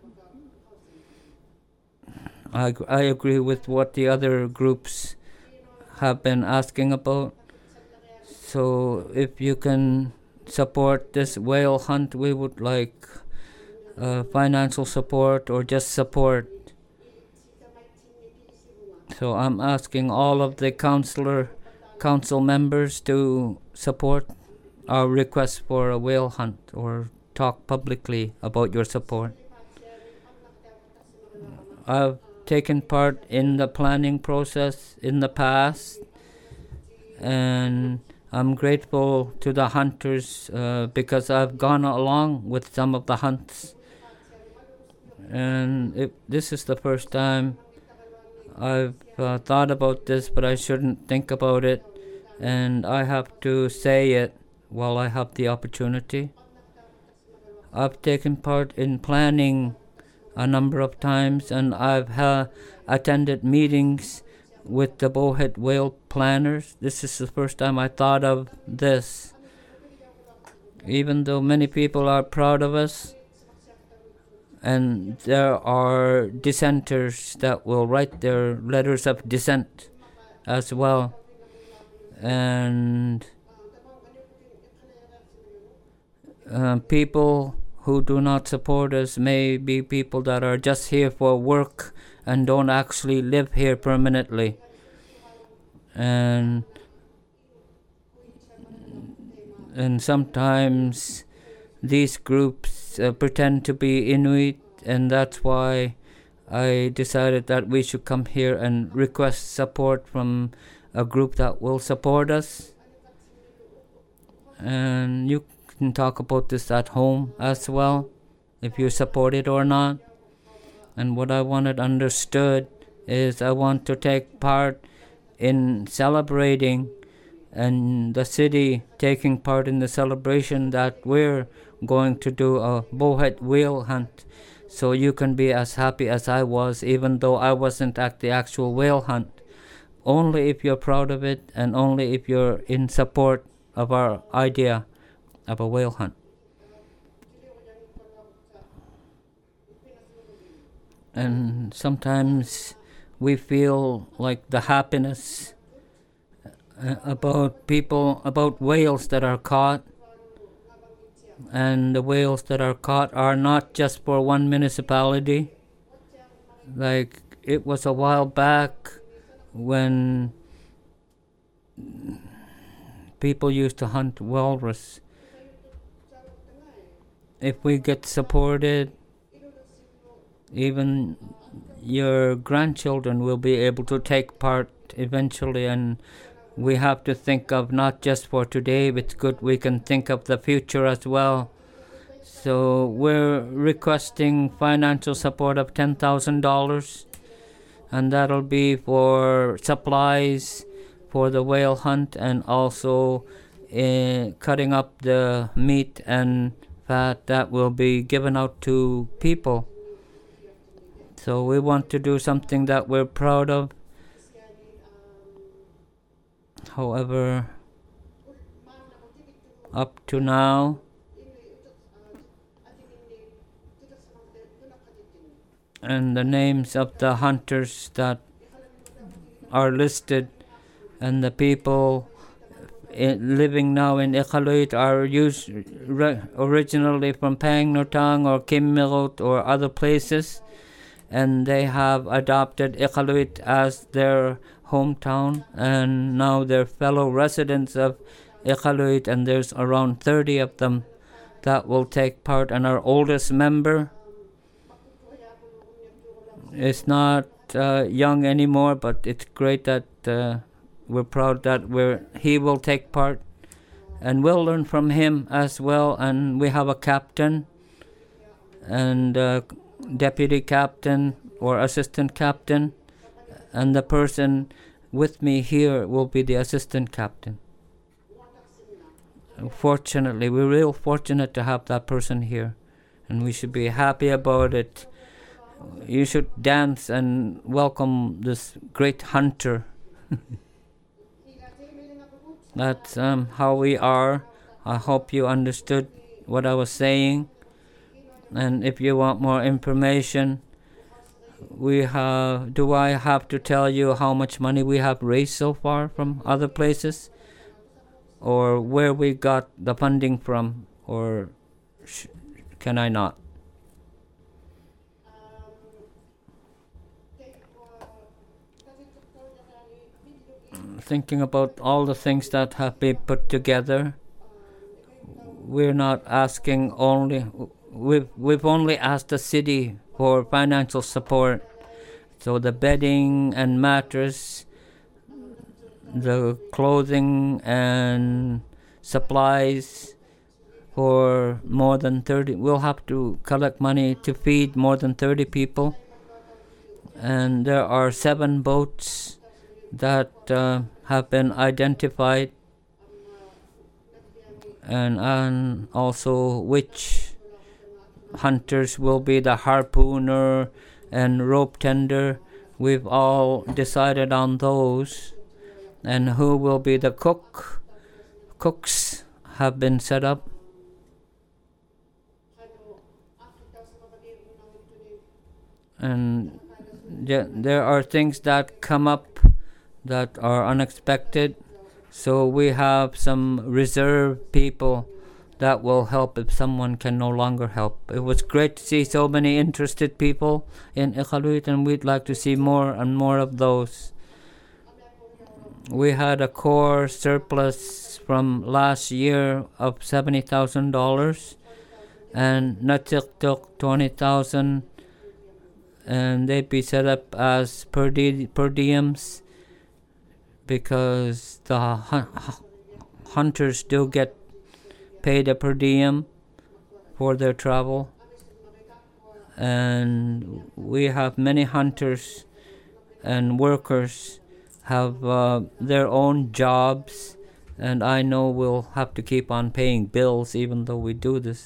I, I agree with what the other groups have been asking about. So if you can support this whale hunt, we would like uh, financial support or just support. So I'm asking all of the councillor, council members to support our request for a whale hunt or talk publicly about your support. I've taken part in the planning process in the past, and I'm grateful to the hunters uh, because I've gone along with some of the hunts. And it, this is the first time I've uh, thought about this, but I shouldn't think about it, and I have to say it while I have the opportunity. I've taken part in planning a number of times, and I've ha- attended meetings with the bowhead whale planners. This is the first time I thought of this. Even though many people are proud of us, and there are dissenters that will write their letters of dissent as well. And uh, people who do not support us may be people that are just here for work and don't actually live here permanently. And and sometimes these groups uh, pretend to be Inuit, and that's why I decided that we should come here and request support from a group that will support us. And you can talk about this at home as well, if you support it or not. And what I wanted understood is I want to take part in celebrating, and the city taking part in the celebration that we're going to do a bowhead whale hunt. So you can be as happy as I was, even though I wasn't at the actual whale hunt. Only if you're proud of it, and only if you're in support of our idea of a whale hunt. And sometimes we feel like the happiness uh, about people, about whales that are caught. And the whales that are caught are not just for one municipality. Like, it was a while back when people used to hunt walrus. If we get supported, even your grandchildren will be able to take part eventually, and we have to think of not just for today, but it's good we can think of the future as well. So we're requesting financial support of ten thousand dollars, and that'll be for supplies for the whale hunt, and also uh, cutting up the meat and fat that will be given out to people. So we want to do something that we're proud of. However, up to now, and the names of the hunters that are listed, and the people i- living now in Iqaluit are used, re- originally from Pangnotang or Kimmilot or other places, and they have adopted Iqaluit as their hometown, and now they're fellow residents of Iqaluit, and there's around thirty of them that will take part. And our oldest member is not uh, young anymore, but it's great that uh, we're proud that we're he will take part, and we'll learn from him as well. And we have a captain and uh, deputy captain or assistant captain, and the person with me here will be the assistant captain. Fortunately, we're real fortunate to have that person here, and we should be happy about it. You should dance and welcome this great hunter. That's um, how we are. I hope you understood what I was saying. And if you want more information, we have. Do I have to tell you how much money we have raised so far from other places, or where we got the funding from, or sh- can I not? Thinking about all the things that have been put together, we're not asking only. We've we've only asked the city for financial support, so the bedding and mattress, the clothing and supplies for more than thirty. We'll have to collect money to feed more than thirty people, and there are seven boats that uh, have been identified, and, and also which hunters will be the harpooner and rope tender. We've all decided on those, and who will be the cook. Cooks have been set up. And there, there are things that come up that are unexpected, so we have some reserve people that will help if someone can no longer help. It was great to see so many interested people in Iqaluit, and we'd like to see more and more of those. We had a core surplus from last year of seventy thousand dollars, and Natik took twenty thousand dollars, and they'd be set up as per, di- per diems, because the hun- hunters do get paid a per diem for their travel. And we have many hunters and workers have uh, their own jobs, and I know we'll have to keep on paying bills even though we do this.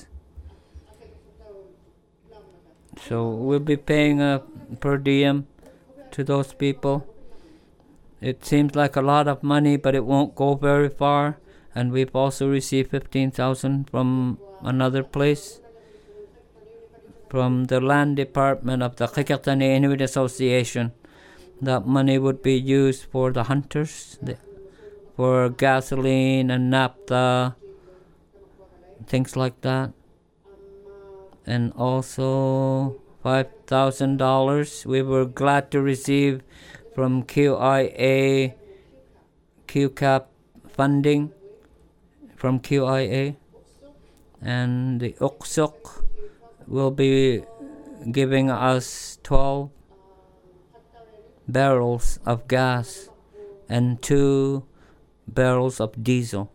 So we'll be paying a per diem to those people. It seems like a lot of money, but it won't go very far. And we've also received fifteen thousand from another place, from the land department of the Qikiqtani Inuit Association. That money would be used for the hunters, the, for gasoline and naphtha, things like that. And also five thousand dollars we were glad to receive from Q I A, Q CAP funding from Q I A, and the Uqsuq will be giving us twelve barrels of gas and two barrels of diesel.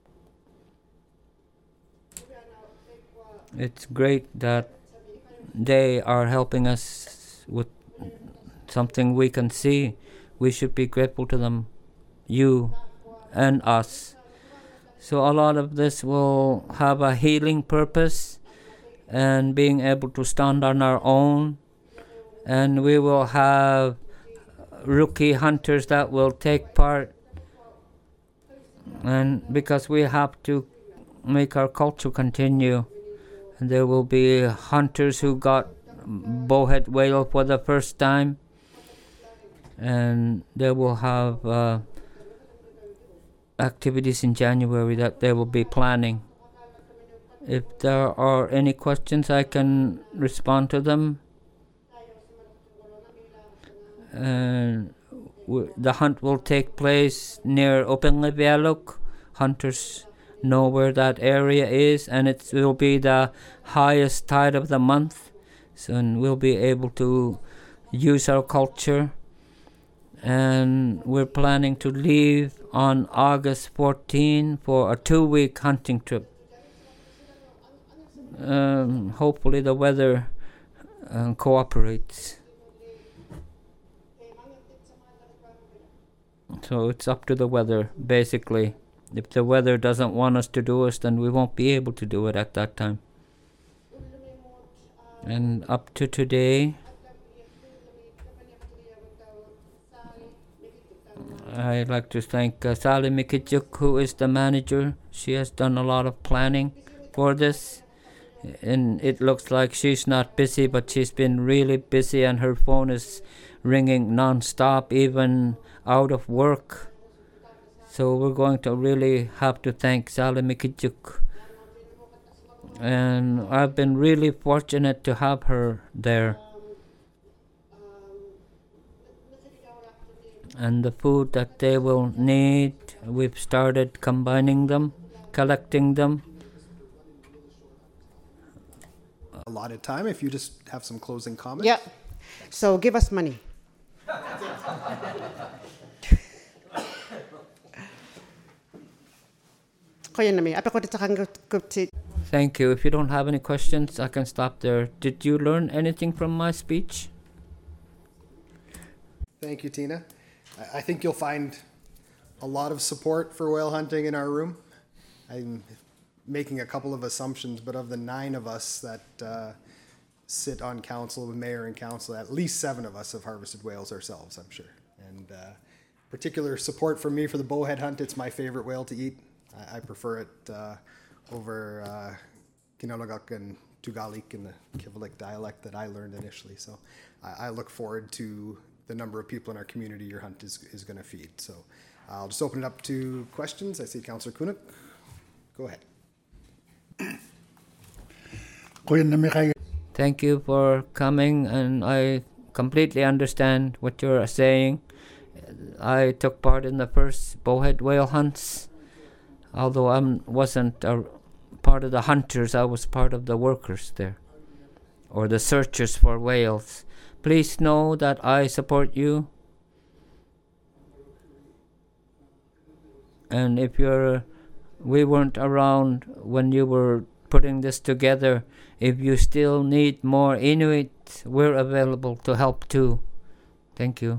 It's great that they are helping us with something we can see. We should be grateful to them, you and us. So a lot of this will have a healing purpose and being able to stand on our own. And we will have rookie hunters that will take part. And because we have to make our culture continue. And there will be hunters who got bowhead whale for the first time, and they will have uh, activities in January that they will be planning. If there are any questions, I can respond to them. And w- the hunt will take place near Openlevialuk. Hunters know where that area is, and it will be the highest tide of the month, so and we'll be able to use our culture. And we're planning to leave on August fourteenth for a two-week hunting trip. Um, hopefully the weather uh, cooperates. So it's up to the weather, basically. If the weather doesn't want us to do it, then we won't be able to do it at that time. And up to today, I'd like to thank uh, Sally Mikichuk, who is the manager. She has done a lot of planning for this. And it looks like she's not busy, but she's been really busy, and her phone is ringing non-stop, even out of work. So we're going to really have to thank Sally Mikichuk. And I've been really fortunate to have her there. And the food that they will need, we've started combining them, collecting them. Allotted time, if you just have some closing comments. Yeah. So give us money. Thank you. If you don't have any questions, I can stop there. Did you learn anything from my speech? Thank you, Tina. I I think you'll find a lot of support for whale hunting in our room. I'm making a couple of assumptions, but of the nine of us that uh, sit on council, the mayor and council, at least seven of us have harvested whales ourselves, I'm sure. And uh, particular support from me for the bowhead hunt. It's my favorite whale to eat. I, I prefer it uh, over uh, Kinalagak and Tugalik in the Kivalliq dialect that I learned initially. So I, I look forward to the number of people in our community your hunt is, is going to feed. So I'll just open it up to questions. I see Councillor Kunuk. Go ahead. Thank you for coming, and I completely understand what you're saying. I took part in the first bowhead whale hunts. Although I wasn't a part of the hunters, I was part of the workers there, or the searchers for whales. Please know that I support you. And if you're, we weren't around when you were putting this together. If you still need more Inuit, we're available to help too. Thank you.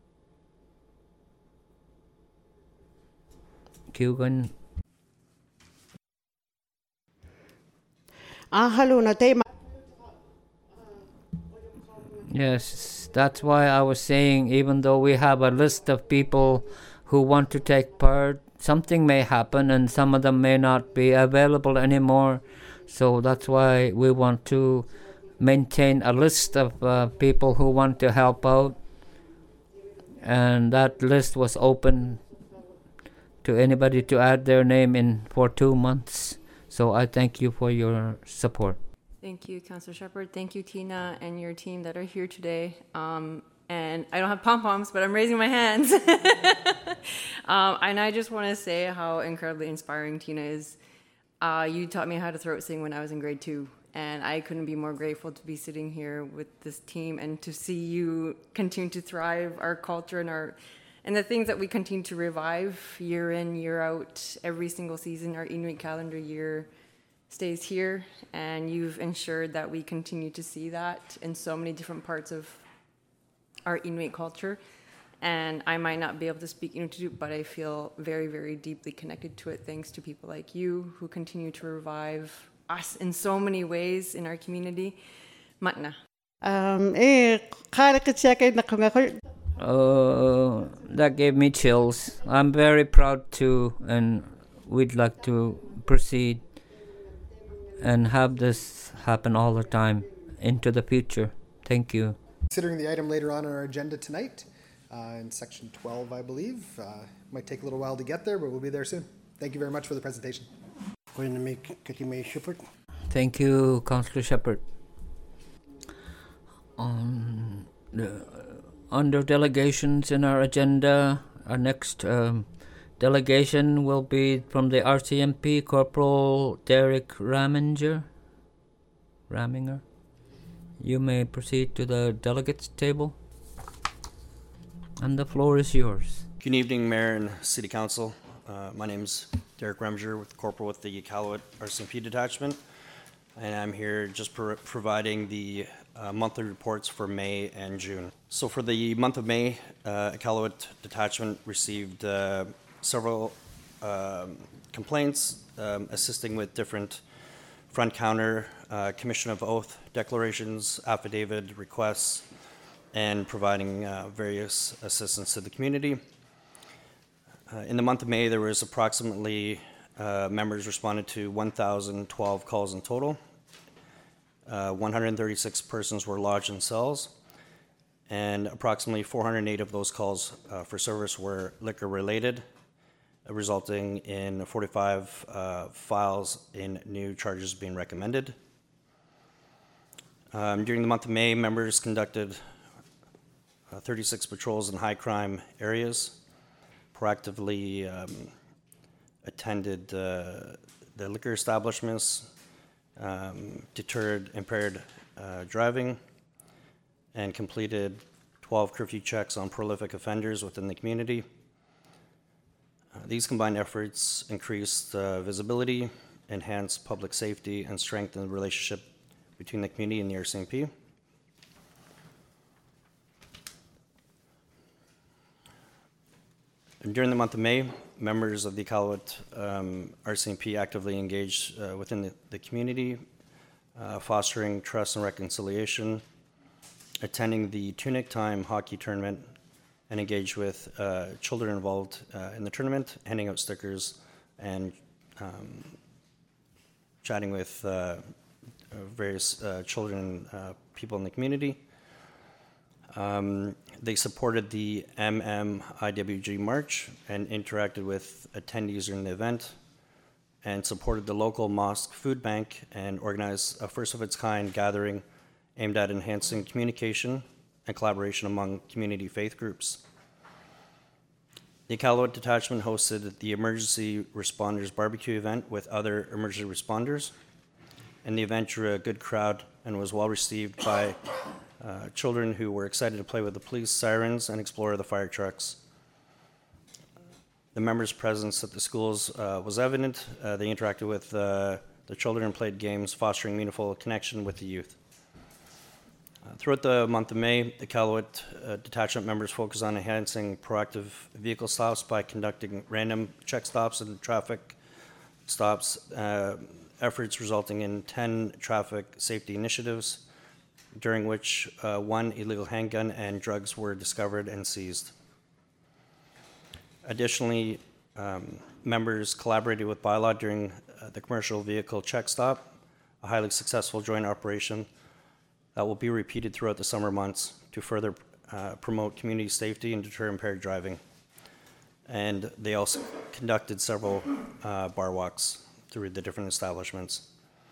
Kugan. Yes, that's why I was saying, even though we have a list of people who want to take part, something may happen and some of them may not be available anymore. So that's why we want to maintain a list of uh, people who want to help out. And that list was open to anybody to add their name in for two months. So I thank you for your support. Thank you, Councillor Shepherd. Thank you, Tina, and your team that are here today. Um, and I don't have pom-poms, but I'm raising my hands. um, and I just want to say how incredibly inspiring Tina is. Uh, you taught me how to throat sing when I was in grade two, and I couldn't be more grateful to be sitting here with this team and to see you continue to thrive our culture and our and the things that we continue to revive year in, year out, every single season. Our Inuit calendar year stays here, and you've ensured that we continue to see that in so many different parts of our Inuit culture. And I might not be able to speak Inuit, but I feel very, very deeply connected to it thanks to people like you who continue to revive us in so many ways in our community. Matna. Um, eh, Uh, that gave me chills. I'm very proud too, and we'd like to proceed and have this happen all the time into the future. Thank you. Considering the item later on our agenda tonight, uh, in section twelve, I believe. Uh, might take a little while to get there, but we'll be there soon. Thank you very much for the presentation. Going to make Katimay Shepherd. Thank you, Councillor Shepherd. On the, under delegations in our agenda, our next um, delegation will be from the R C M P, Corporal Derek Raminger. Raminger. You may proceed to the delegates table. And the floor is yours. Good evening, Mayor and City Council. Uh, my name's Derek Remger, with Corporal with the Iqaluit R C M P Detachment, and I'm here just pro- providing the uh, monthly reports for May and June. So for the month of May, uh, Iqaluit Detachment received uh, several um, complaints, um, assisting with different front counter, uh, commission of oath declarations, affidavit requests, and providing uh, various assistance to the community. Uh, in the month of May, there was approximately, uh, members responded to one thousand twelve calls in total. Uh, one hundred thirty-six persons were lodged in cells, and approximately four hundred eight of those calls uh, for service were liquor related, uh, resulting in forty-five uh, files in new charges being recommended. Um, during the month of May, members conducted uh, thirty-six patrols in high crime areas, proactively um, attended uh, the liquor establishments, um, deterred impaired uh, driving, and completed twelve curfew checks on prolific offenders within the community. Uh, these combined efforts increased uh, visibility, enhanced public safety, and strengthened the relationship between the community and the R C M P. And during the month of May, members of the Iqaluit um, R C M P actively engaged uh, within the, the community, uh, fostering trust and reconciliation, attending the Tunic Time hockey tournament, and engaged with uh, children involved uh, in the tournament, handing out stickers and um, chatting with uh, various uh, children, uh, people in the community. Um, they supported the M M I W G March and interacted with attendees during the event, and supported the local mosque food bank and organized a first of its kind gathering aimed at enhancing communication and collaboration among community faith groups. The Iqaluit Detachment hosted the Emergency Responders Barbecue event with other emergency responders, and the event drew a good crowd and was well received by uh, children who were excited to play with the police sirens and explore the fire trucks. The members' presence at the schools uh, was evident. Uh, they interacted with uh, the children and played games, fostering meaningful connection with the youth. Uh, throughout the month of May, the Iqaluit uh, Detachment members focused on enhancing proactive vehicle stops by conducting random check stops and traffic stops, uh, efforts resulting in ten traffic safety initiatives, during which uh, one illegal handgun and drugs were discovered and seized. Additionally, um, members collaborated with Bylaw during uh, the commercial vehicle check stop, a highly successful joint operation that will be repeated throughout the summer months to further uh, promote community safety and deter impaired driving. And they also conducted several uh, bar walks through the different establishments.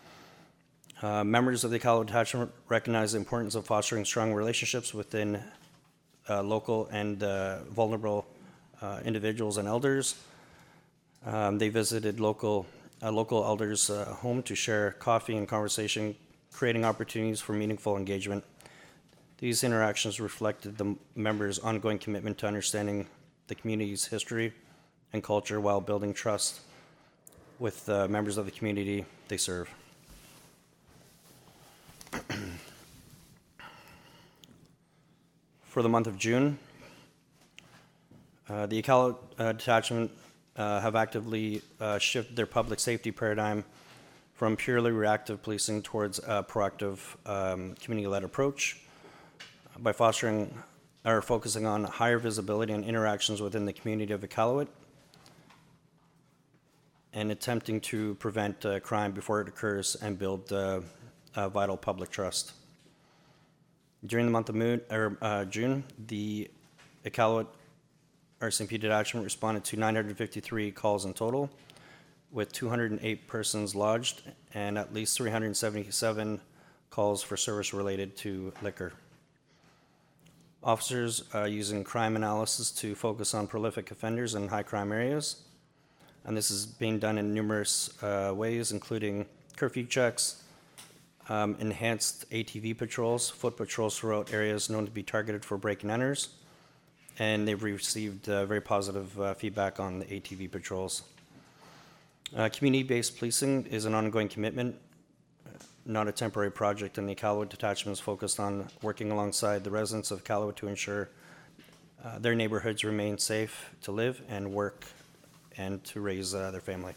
Uh, members of the Iqaluit Detachment recognize the importance of fostering strong relationships within uh, local and uh, vulnerable uh, individuals and elders. Um, they visited local uh, local elders' uh, home to share coffee and conversation, creating opportunities for meaningful engagement. These interactions reflected the members' ongoing commitment to understanding the community's history and culture while building trust with uh, members of the community they serve. For the month of June, uh, the Iqaluit uh, Detachment uh, have actively uh, shifted their public safety paradigm from purely reactive policing towards a proactive um, community-led approach by fostering or focusing on higher visibility and interactions within the community of Iqaluit and attempting to prevent uh, crime before it occurs and build uh, uh, vital public trust. During the month of Moon, or, uh, June, the Iqaluit R C M P detachment responded to nine hundred fifty-three calls in total, with two hundred eight persons lodged and at least three hundred seventy-seven calls for service related to liquor. Officers are using crime analysis to focus on prolific offenders in high crime areas, and this is being done in numerous uh, ways, including curfew checks, um, enhanced A T V patrols, foot patrols throughout areas known to be targeted for break-and-enters, and they've received uh, very positive uh, feedback on the A T V patrols. Uh, community-based policing is an ongoing commitment, not a temporary project, and the Iqaluit detachment is focused on working alongside the residents of Iqaluit to ensure uh, their neighborhoods remain safe to live and work and to raise uh, their family.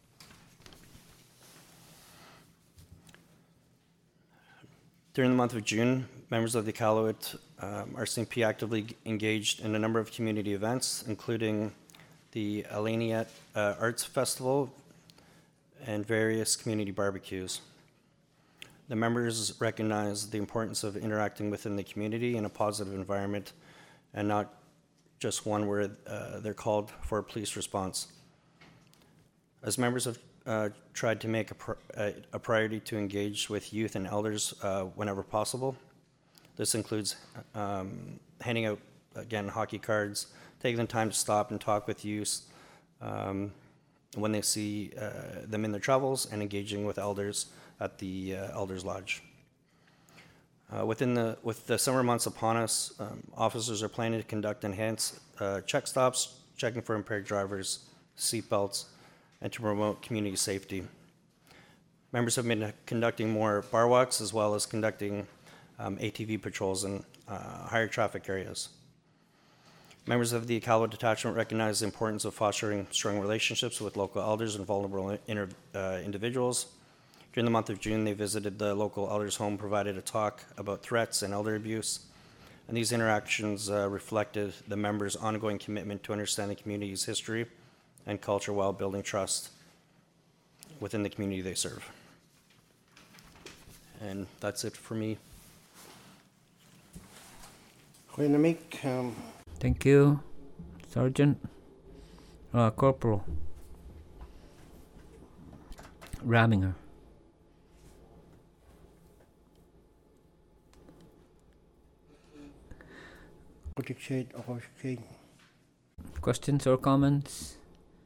During the month of June, members of the Iqaluit um, R C M P actively engaged in a number of community events, including the Alaniat uh, Arts Festival and various community barbecues. The members recognize the importance of interacting within the community in a positive environment and not just one where uh, they're called for a police response. As members have uh, tried to make a, pr a, a priority to engage with youth and elders uh, whenever possible. This includes um, handing out, again, hockey cards, taking the time to stop and talk with youth um, when they see uh, them in their travels, and engaging with elders at the uh, Elders Lodge. Uh, within the, with the summer months upon us, um, officers are planning to conduct enhanced uh, check stops, checking for impaired drivers, seat belts, and to promote community safety. Members have been conducting more bar walks as well as conducting um, A T V patrols in uh, higher traffic areas. Members of the Iqaluit detachment recognize the importance of fostering strong relationships with local elders and vulnerable inter, uh, individuals. During the month of June, they visited the local elders' home, provided a talk about threats and elder abuse, and these interactions uh, reflected the members' ongoing commitment to understand the community's history and culture while building trust within the community they serve. And that's it for me. Um, Thank you, Sergeant. Uh, Corporal Raminger. Questions or comments?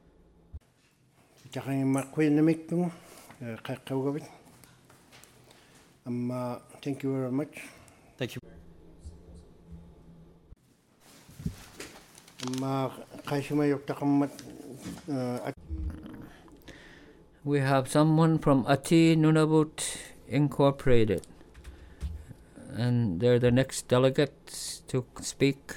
Um, uh, thank you very much. Thank you. Um, uh, We have someone from Ati Nunavut Incorporated, and they're the next delegates to speak.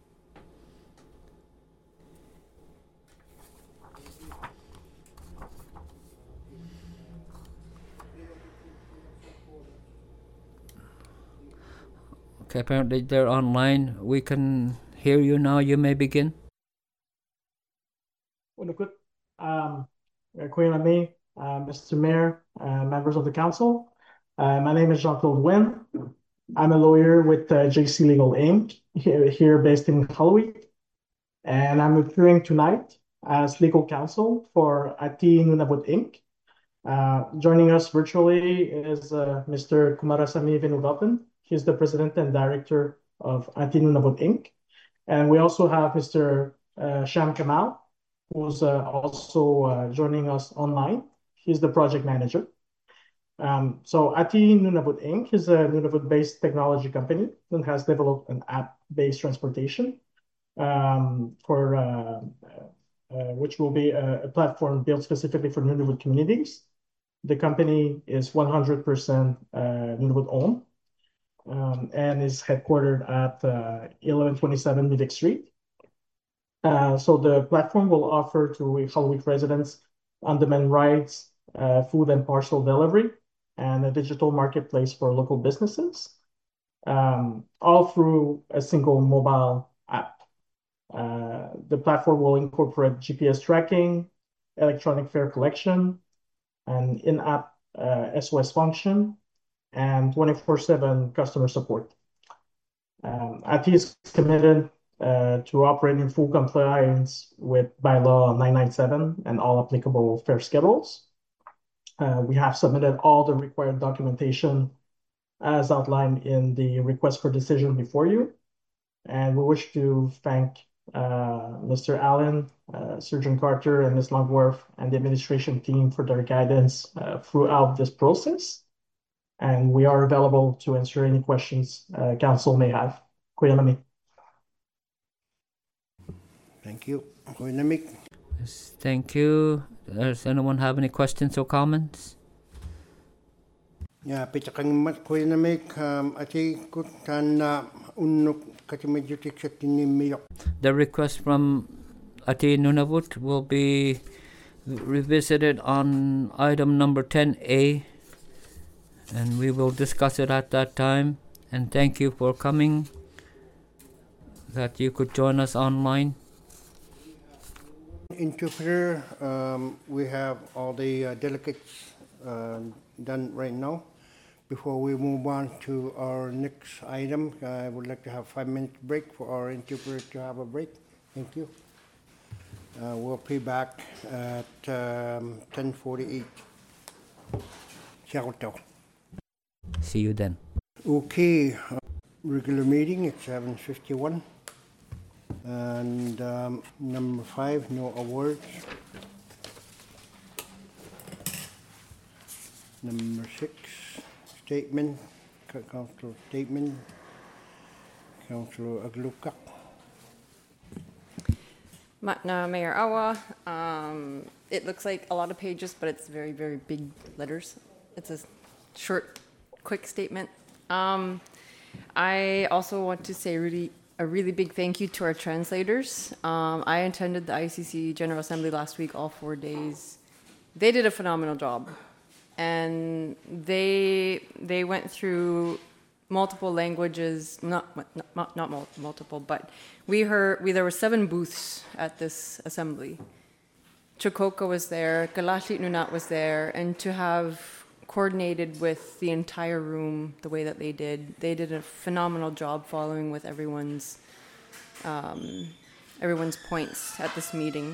Okay, apparently they're online. We can hear you now. You may begin. Unukut, um, Queen Lamy, uh, Mister Mayor, uh, members of the council. Uh, my name is Jean-Claude Nguyen. I'm a lawyer with uh, J C Legal Incorporated here, here based in Iqaluit, and I'm appearing tonight as legal counsel for Ati Nunavut Incorporated. Uh, joining us virtually is uh, Mister Kumarasamy Venugopan. He's the president and director of Ati Nunavut Incorporated. And we also have Mister Uh, Sham Kamal, who's uh, also uh, joining us online. He's the project manager. Um, so Ati Nunavut Incorporated is a Nunavut-based technology company that has developed an app-based transportation um, for uh, uh, which will be a, a platform built specifically for Nunavut communities. The company is one hundred percent uh, Nunavut-owned um, and is headquartered at uh, eleven twenty-seven Mivic Street. Uh, so the platform will offer to Iqaluit residents on-demand rides, uh, food and parcel delivery, and a digital marketplace for local businesses, um, all through a single mobile app. Uh, the platform will incorporate G P S tracking, electronic fare collection, an in-app uh, S O S function, and twenty-four seven customer support. Um, A T is committed uh, to operate in full compliance with bylaw nine ninety-seven and all applicable fare schedules. Uh, we have submitted all the required documentation as outlined in the request for decision before you. And we wish to thank uh, Mister Allen, uh, Surgeon Carter, and Miz Longworth, and the administration team for their guidance uh, throughout this process. And we are available to answer any questions uh, council may have. Kuya Lami. Thank you. Kuya Namik. Yes, thank you. Does anyone have any questions or comments? Ya, pita kang mat Kuya Namik, um, ati kut kan na unuk katimajutik sa tinimiyok. The request from Ati Nunavut will be revisited on item number ten A, and we will discuss it at that time. And thank you for coming, that you could join us online. Interpreter, um, we have all the uh, delegates uh, done right now. Before we move on to our next item, I would like to have five minutes break for our interpreter to have a break. Thank you. Uh, we'll be back at um, ten forty-eight. Ciao. See you then. Okay, uh, regular meeting at seven fifty-one. And um, number five, no awards. Number six, statement, Councilor statement, Councilor Aglukak. Matna Mayor Awa, um, it looks like a lot of pages, but it's very, very big letters. It's a short, quick statement. Um, I also want to say really a really big thank you to our translators. Um, I attended the I C C General Assembly last week, all four days. They did a phenomenal job. And they they went through multiple languages, not not, not multiple, but we heard, we, there were seven booths at this assembly. Chakotay was there, Kalaallit Nunaat was there, and to have coordinated with the entire room the way that they did, they did a phenomenal job following with everyone's um, everyone's points at this meeting.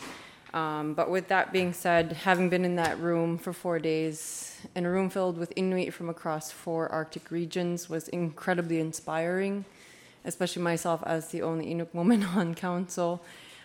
Um, but with that being said, having been in that room for four days, in a room filled with Inuit from across four Arctic regions, was incredibly inspiring, especially myself as the only Inuk woman on council.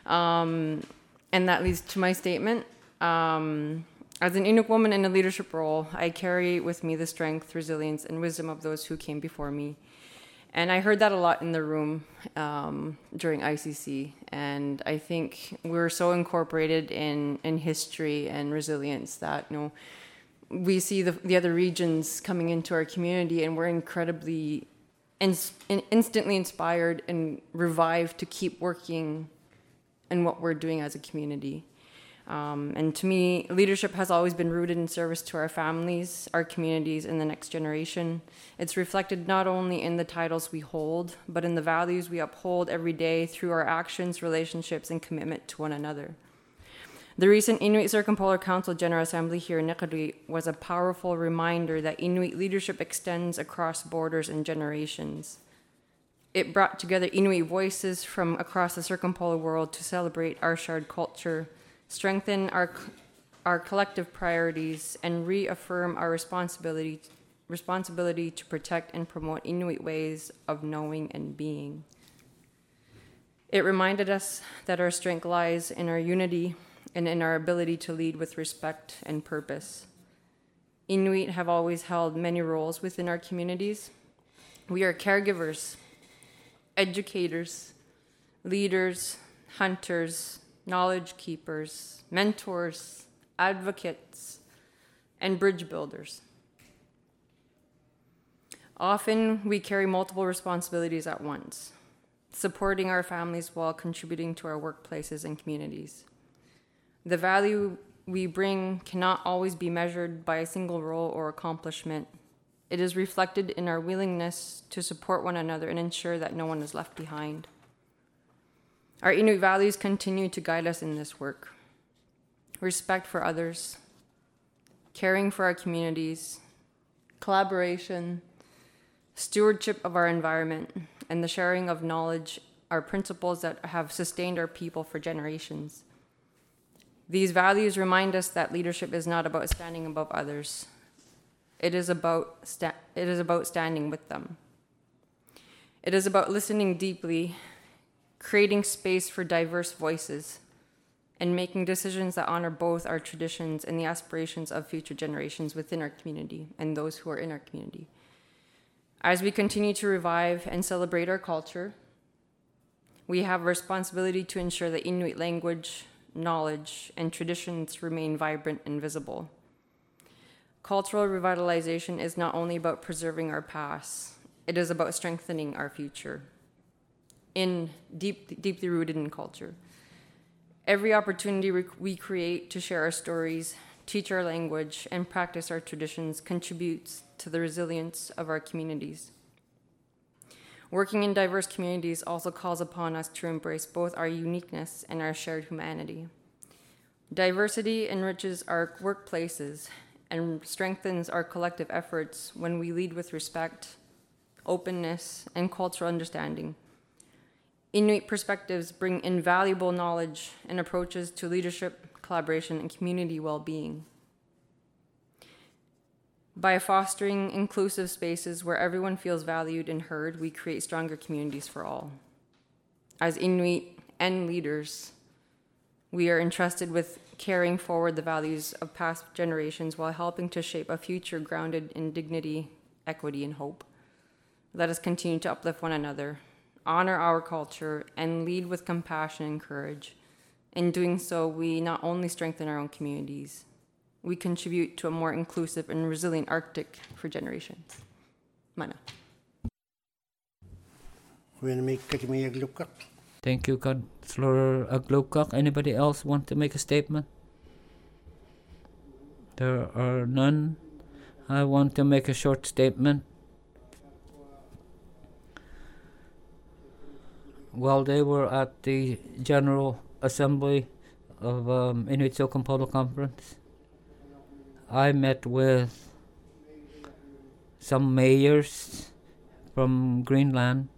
Um, and that leads to my statement. Um, as an Inuk woman in a leadership role, I carry with me the strength, resilience, and wisdom of those who came before me. And I heard that a lot in the room um, during I C C. And I think we're so incorporated in, in history and resilience that, you know, we see the, the other regions coming into our community and we're incredibly ins- in, instantly inspired and revived to keep working in what we're doing as a community. Um, and to me, leadership has always been rooted in service to our families, our communities, and the next generation. It's reflected not only in the titles we hold, but in the values we uphold every day through our actions, relationships, and commitment to one another. The recent Inuit Circumpolar Council General Assembly here in Niqiyat was a powerful reminder that Inuit leadership extends across borders and generations. It brought together Inuit voices from across the circumpolar world to celebrate our shared culture, strengthen our our collective priorities, and reaffirm our responsibility responsibility to protect and promote Inuit ways of knowing and being. It reminded us that our strength lies in our unity and in our ability to lead with respect and purpose. Inuit have always held many roles within our communities. We are caregivers, educators, leaders, hunters, knowledge keepers, mentors, advocates, and bridge builders. Often we carry multiple responsibilities at once, supporting our families while contributing to our workplaces and communities. The value we bring cannot always be measured by a single role or accomplishment. It is reflected in our willingness to support one another and ensure that no one is left behind. Our Inuit values continue to guide us in this work. Respect for others, caring for our communities, collaboration, Stewardship of our environment and the sharing of knowledge are principles that have sustained our people for generations. These values remind us that leadership is not about standing above others. It is about sta- it is about standing with them. It is about listening deeply, creating space for diverse voices, and making decisions that honor both our traditions and the aspirations of future generations within our community and those who are in our community. As we continue to revive and celebrate our culture, we have a responsibility to ensure that Inuit language, knowledge, and traditions remain vibrant and visible. Cultural revitalization is not only about preserving our past, it is about strengthening our future, in deep, deeply rooted in culture. Every opportunity we create to share our stories, teach our language, and practice our traditions contributes to the resilience of our communities. Working in diverse communities also calls upon us to embrace both our uniqueness and our shared humanity. Diversity enriches our workplaces and strengthens our collective efforts when we lead with respect, openness, and cultural understanding. Inuit perspectives bring invaluable knowledge and approaches to leadership, collaboration, and community well-being. By fostering inclusive spaces where everyone feels valued and heard, we create stronger communities for all. As Inuit and leaders, we are entrusted with carrying forward the values of past generations while helping to shape a future grounded in dignity, equity, and hope. Let us continue to uplift one another, honor our culture, and lead with compassion and courage. In doing so, we not only strengthen our own communities, we contribute to a more inclusive and resilient Arctic for generations. Mana. Thank you, Councillor Aglukak. Anybody else want to make a statement? There are none. I want to make a short statement. While they were at the General Assembly of um, Inuit Silcompolo Conference, I met with some mayors from Greenland,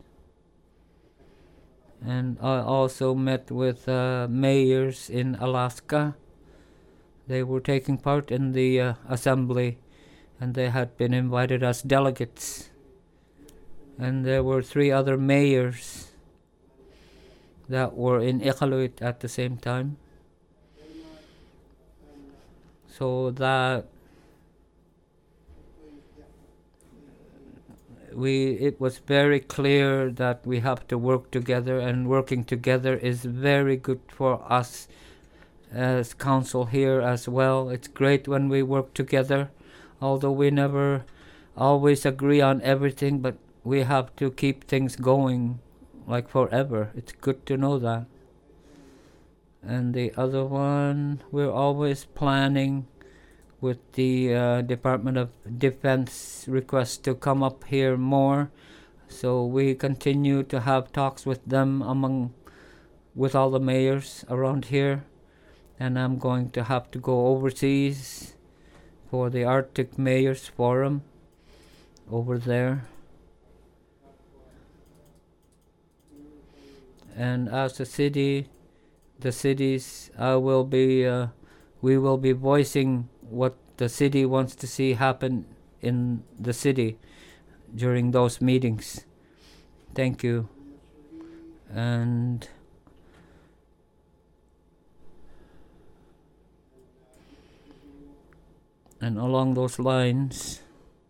and I also met with uh, mayors in Alaska. They were taking part in the uh, assembly, and they had been invited as delegates. And there were three other mayors that were in Iqaluit at the same time. So that we, it was very clear that we have to work together, and working together is very good for us as council here as well. It's great when we work together, although we never always agree on everything, but we have to keep things going like forever. It's good to know that. And the other one, we're always planning with the uh, Department of Defense requests to come up here more. So we continue to have talks with them among, with all the mayors around here. And I'm going to have to go overseas for the Arctic Mayors Forum over there. And as a city, the cities, I will be, uh, we will be voicing what the city wants to see happen in the city during those meetings. Thank you. And and along those lines,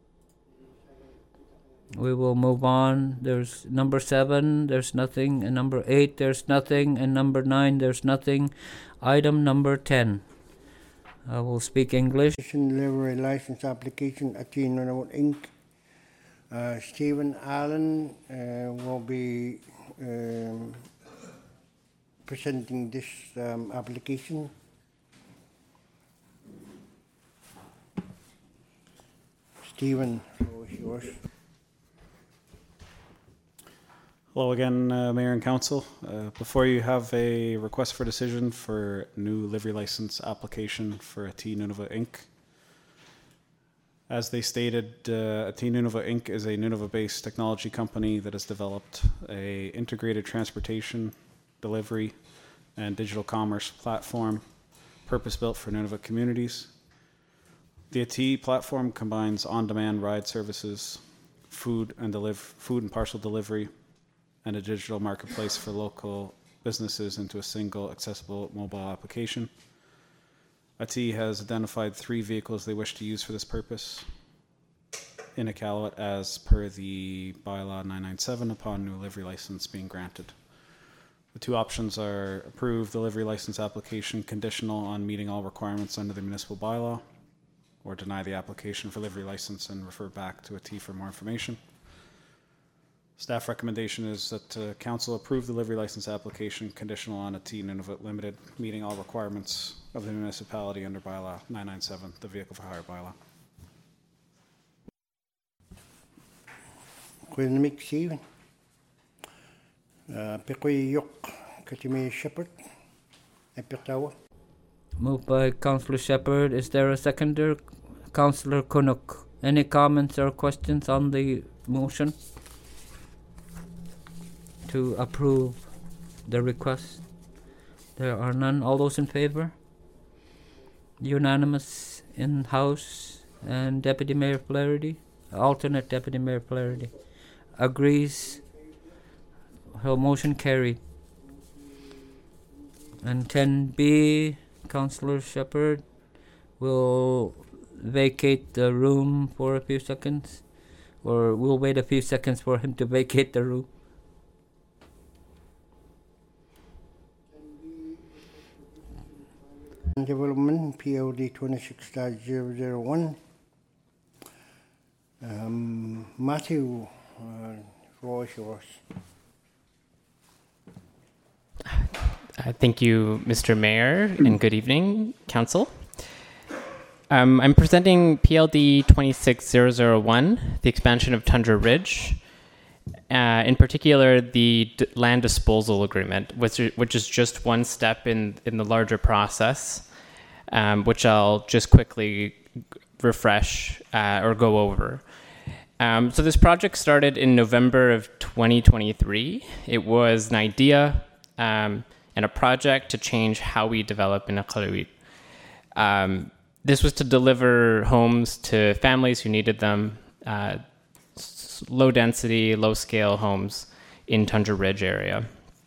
we will move on. There's number seven, there's nothing, and number eight, there's nothing, and number nine, there's nothing. Item number ten. I will speak English. Livery license application at Nunavut Incorporated. Uh, Stephen Allen uh, will be um, presenting this um, application. Stephen, the floor is yours. Hello again, uh, Mayor and Council. Uh, before you have a request for decision for new livery license application for T Nunavut Incorporated. As they stated, uh, A T Nunavut Incorporated is a Nunavut-based technology company that has developed a integrated transportation, delivery, and digital commerce platform purpose-built for Nunavut communities. The A T platform combines on-demand ride services, food and deliver, food and parcel delivery, and a digital marketplace for local businesses into a single accessible mobile application. A T has identified three vehicles they wish to use for this purpose in Iqaluit as per the bylaw nine ninety-seven upon new livery license being granted. The two options are approve the livery license application conditional on meeting all requirements under the municipal bylaw, or deny the application for livery license and refer back to A T for more information. Staff recommendation is that uh, council approve the livery license application conditional on A T Nunavut Limited meeting all requirements of the municipality under bylaw nine ninety-seven, the vehicle for hire bylaw. Quinnick Stephen. Pequi Yok Katime Shepherd. Epitawa. Moved by Councillor Shepherd. Is there a seconder? Councillor Kunuk. Any comments or questions on the motion to approve the request? There are none. All those in favor? Unanimous in House, and Deputy Mayor Flaherty, alternate Deputy Mayor Flaherty, agrees. Her motion carried. And ten B, Councillor Shepherd will vacate the room for a few seconds, or we'll wait a few seconds for him to vacate the room. Development P O D twenty-six dash zero zero one. Um, Matthew, uh, floor is yours. Uh, thank you, Mister Mayor, and good evening, Council. Um, I'm presenting P L D twenty-six zero zero one, the expansion of Tundra Ridge. Uh, in particular, the d- land disposal agreement, which, which is just one step in, in the larger process, um, which I'll just quickly refresh uh, or go over. Um, so this project started in November of twenty twenty-three. It was an idea um, and a project to change how we develop in Iqaluit. Um, this was to deliver homes to families who needed them, uh, low density, low scale homes in Tundra Ridge area.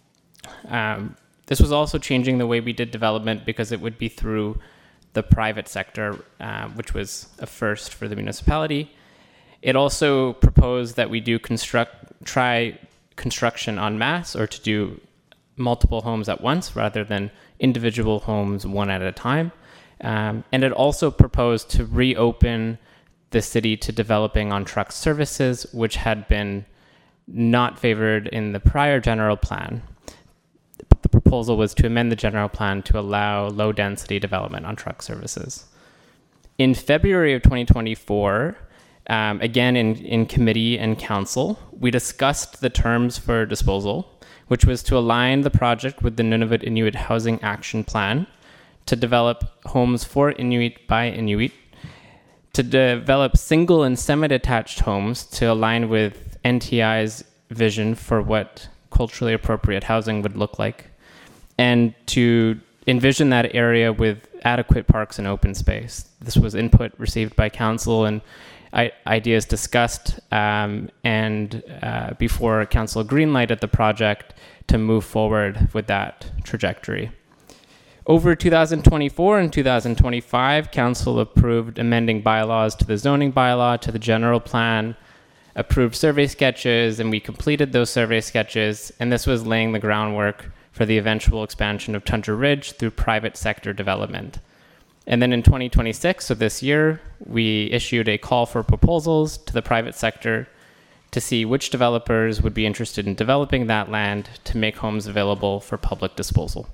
Um, this was also changing the way we did development because it would be through the private sector, uh, which was a first for the municipality. It also proposed that we do construct, try construction en masse, or to do multiple homes at once rather than individual homes one at a time. Um, and it also proposed to reopen the city to developing on truck services, which had been not favored in the prior general plan. The proposal was to amend the general plan to allow low density development on truck services. In February of twenty twenty-four, um, again in, in committee and council, we discussed the terms for disposal, which was to align the project with the Nunavut Inuit Housing Action Plan to develop homes for Inuit by Inuit, to develop single and semi-detached homes to align with N T I's vision for what culturally appropriate housing would look like, and to envision that area with adequate parks and open space. This was input received by council and I- ideas discussed um, and uh, before council greenlighted the project to move forward with that trajectory. Over two thousand twenty-four and two thousand twenty-five, council approved amending bylaws to the zoning bylaw, to the general plan, approved survey sketches, and we completed those survey sketches, and this was laying the groundwork for the eventual expansion of Tundra Ridge through private sector development. And then in twenty twenty-six, so this year, we issued a call for proposals to the private sector to see which developers would be interested in developing that land to make homes available for public disposal.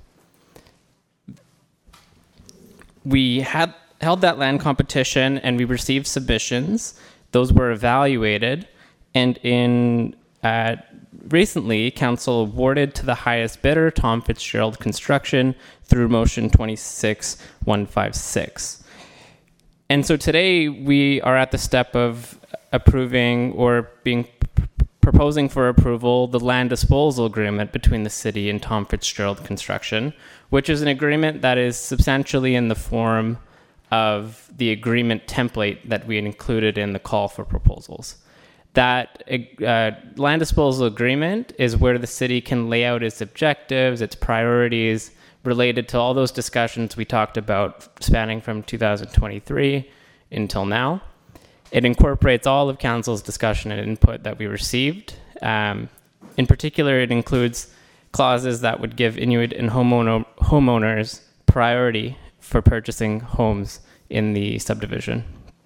We had held that land competition and we received submissions. Those were evaluated, and in uh, recently, council awarded to the highest bidder, Tom Fitzgerald Construction, through motion twenty-six one fifty-six. And so today we are at the step of approving or being proposing for approval the land disposal agreement between the city and Tom Fitzgerald Construction, which is an agreement that is substantially in the form of the agreement template that we had included in the call for proposals. That uh, land disposal agreement is where the city can lay out its objectives, its priorities, related to all those discussions we talked about spanning from two thousand twenty-three until now. It incorporates all of council's discussion and input that we received. Um, in particular, it includes clauses that would give Inuit and homeowner, homeowners priority for purchasing homes in the subdivision.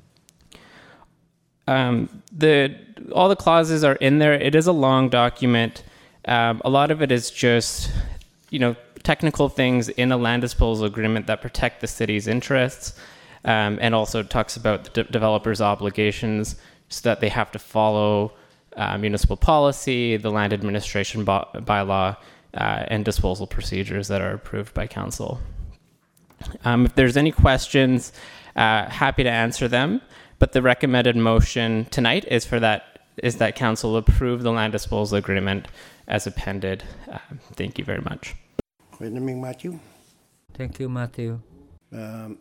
Um, the all the clauses are in there. It is a long document. Um, a lot of it is just, you know, technical things in a land disposal agreement that protect the city's interests, um, and also talks about the de- developers' obligations so that they have to follow uh, municipal policy, the land administration by- bylaw, uh, and disposal procedures that are approved by council. Um, if there's any questions, uh, happy to answer them. But the recommended motion tonight is for that is that council approve the land disposal agreement as appended. Uh, thank you very much. Matthew. Thank you, Matthew. Um,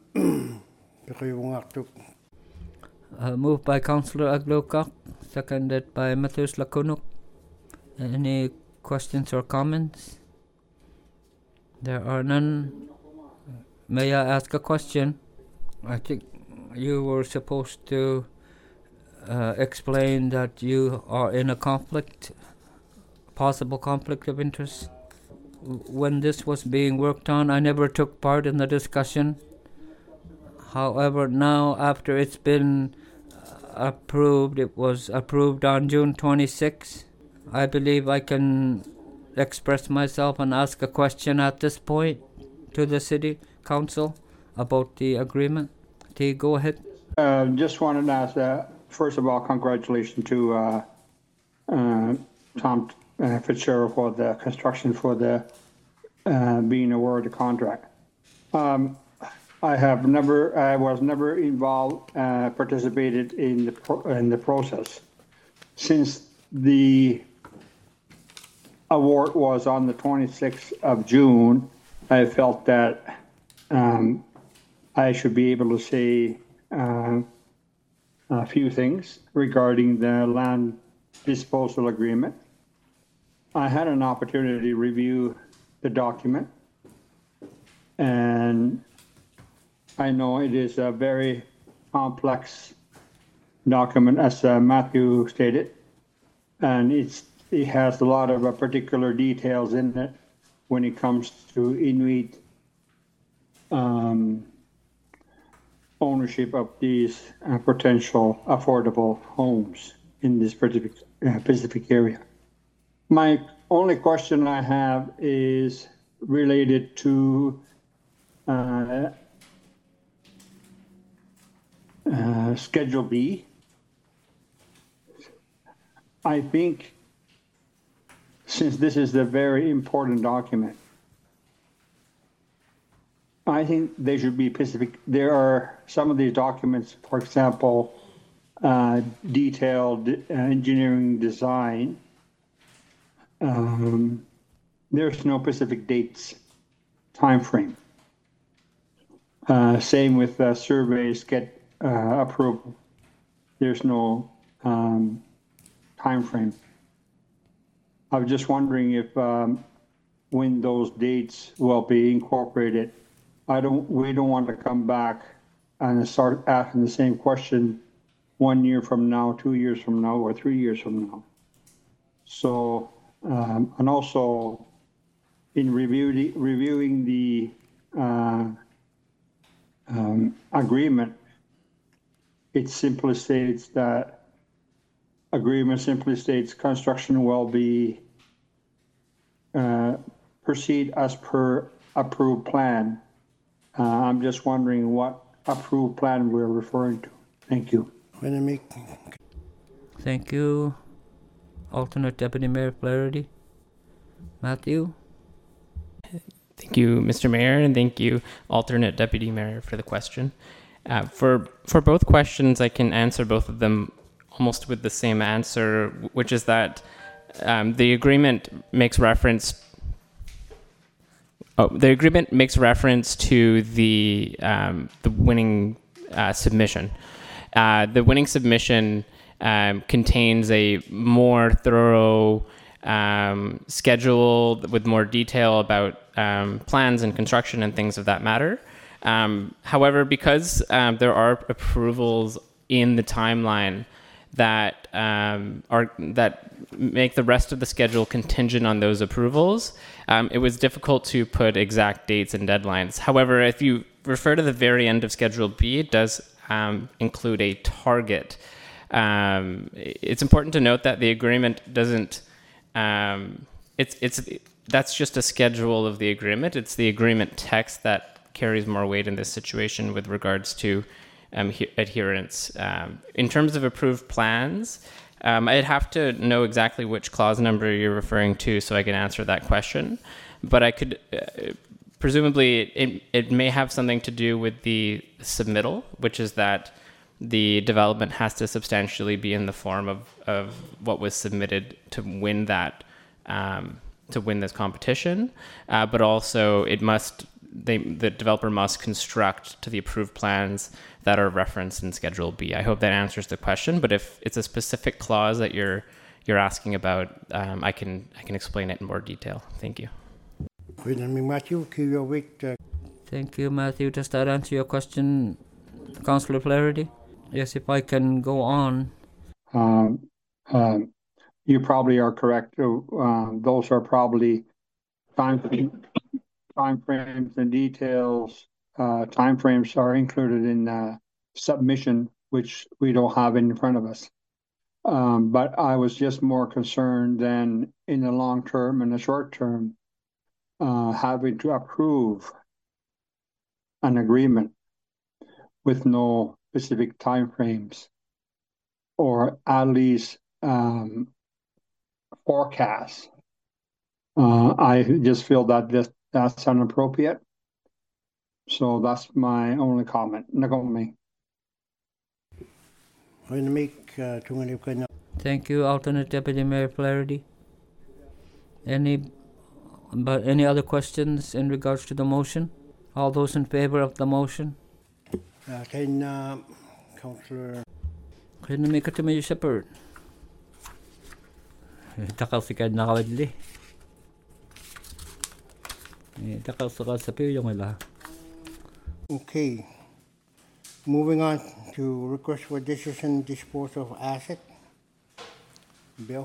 uh, moved by Councillor Aglukak, seconded by Matthias Lakunuk. Any questions or comments? There are none. May I ask a question? I think you were supposed to uh, explain that you are in a conflict, possible conflict of interest. When this was being worked on, I never took part in the discussion. However, now after it's been approved, it was approved on June twenty-sixth. I believe I can express myself and ask a question at this point to the city council about the agreement. T, go ahead. Uh, just wanted to ask, uh, first of all, congratulations to uh, uh, Tom uh, Fitzgerald for the construction for the uh, being awarded the contract. Um, I have never, I was never involved, uh, participated in the pro- in the process. Since the award was on the twenty-sixth of June, I felt that um, I should be able to say uh, a few things regarding the land disposal agreement. I had an opportunity to review the document, and I know it is a very complex document, as uh, Matthew stated, and it's, it has a lot of uh, particular details in it when it comes to Inuit um, ownership of these uh, potential affordable homes in this specific, uh, specific area. My only question I have is related to uh, uh, Schedule B. I think since this is a very important document, I think they should be specific. There are some of these documents, for example, uh, detailed uh, engineering design. Um, there's no specific dates, time frame. Uh, same with uh, surveys get uh, approval. There's no um, time frame. I was just wondering if um, when those dates will be incorporated. I don't. We don't want to come back and start asking the same question one year from now, two years from now, or three years from now. So, um, and also in review the, reviewing the uh, um, agreement, it simply states that agreement simply states construction will be uh, proceed as per approved plan. Uh, I'm just wondering what approved plan we're referring to. Thank you. Thank you, Alternate Deputy Mayor Flaherty. Matthew? Thank you, Mister Mayor, and thank you, Alternate Deputy Mayor, for the question. Uh, for for both questions, I can answer both of them almost with the same answer, which is that um, the agreement makes reference. Oh, the agreement makes reference to the um, the winning uh, submission. Uh, the winning submission um, contains a more thorough um, schedule with more detail about um, plans and construction and things of that matter. Um, however, because um, there are approvals in the timeline that um, are that make the rest of the schedule contingent on those approvals, um, it was difficult to put exact dates and deadlines. However, if you refer to the very end of Schedule B, it does um, include a target. Um, it's important to note that the agreement doesn't. Um, it's it's that's just a schedule of the agreement. It's the agreement text that carries more weight in this situation with regards to um, he- adherence. Um, in terms of approved plans, um, I'd have to know exactly which clause number you're referring to so I can answer that question. But I could, uh, presumably, it, it may have something to do with the submittal, which is that the development has to substantially be in the form of, of what was submitted to win that, um, to win this competition. Uh, but also it must They, the developer must construct to the approved plans that are referenced in Schedule B. I hope that answers the question, but if it's a specific clause that you're you're asking about, um, I can I can explain it in more detail. Thank you. Matthew, Thank you, Matthew. Does that answer your question, Councillor Flaherty? Yes, if I can go on. Um, um, you probably are correct. Uh, those are probably time time frames and details. Uh, time frames are included in uh, submission, which we don't have in front of us. Um, but I was just more concerned than in the long term and the short term, uh, having to approve an agreement with no specific time frames, or at least um, forecasts. Uh, I just feel that this, that's inappropriate. So that's my only comment. Nagomi. Thank you, Alternate Deputy Mayor Flaherty. Any, but any other questions in regards to the motion? All those in favor of the motion? Uh, can uh, Councillor... Can you make it to me, Shepherd? Takal si Kad nakawadli. Takal sa kasapiyo yung ila. Okay. Moving on to request for decision disposal of asset. Bill.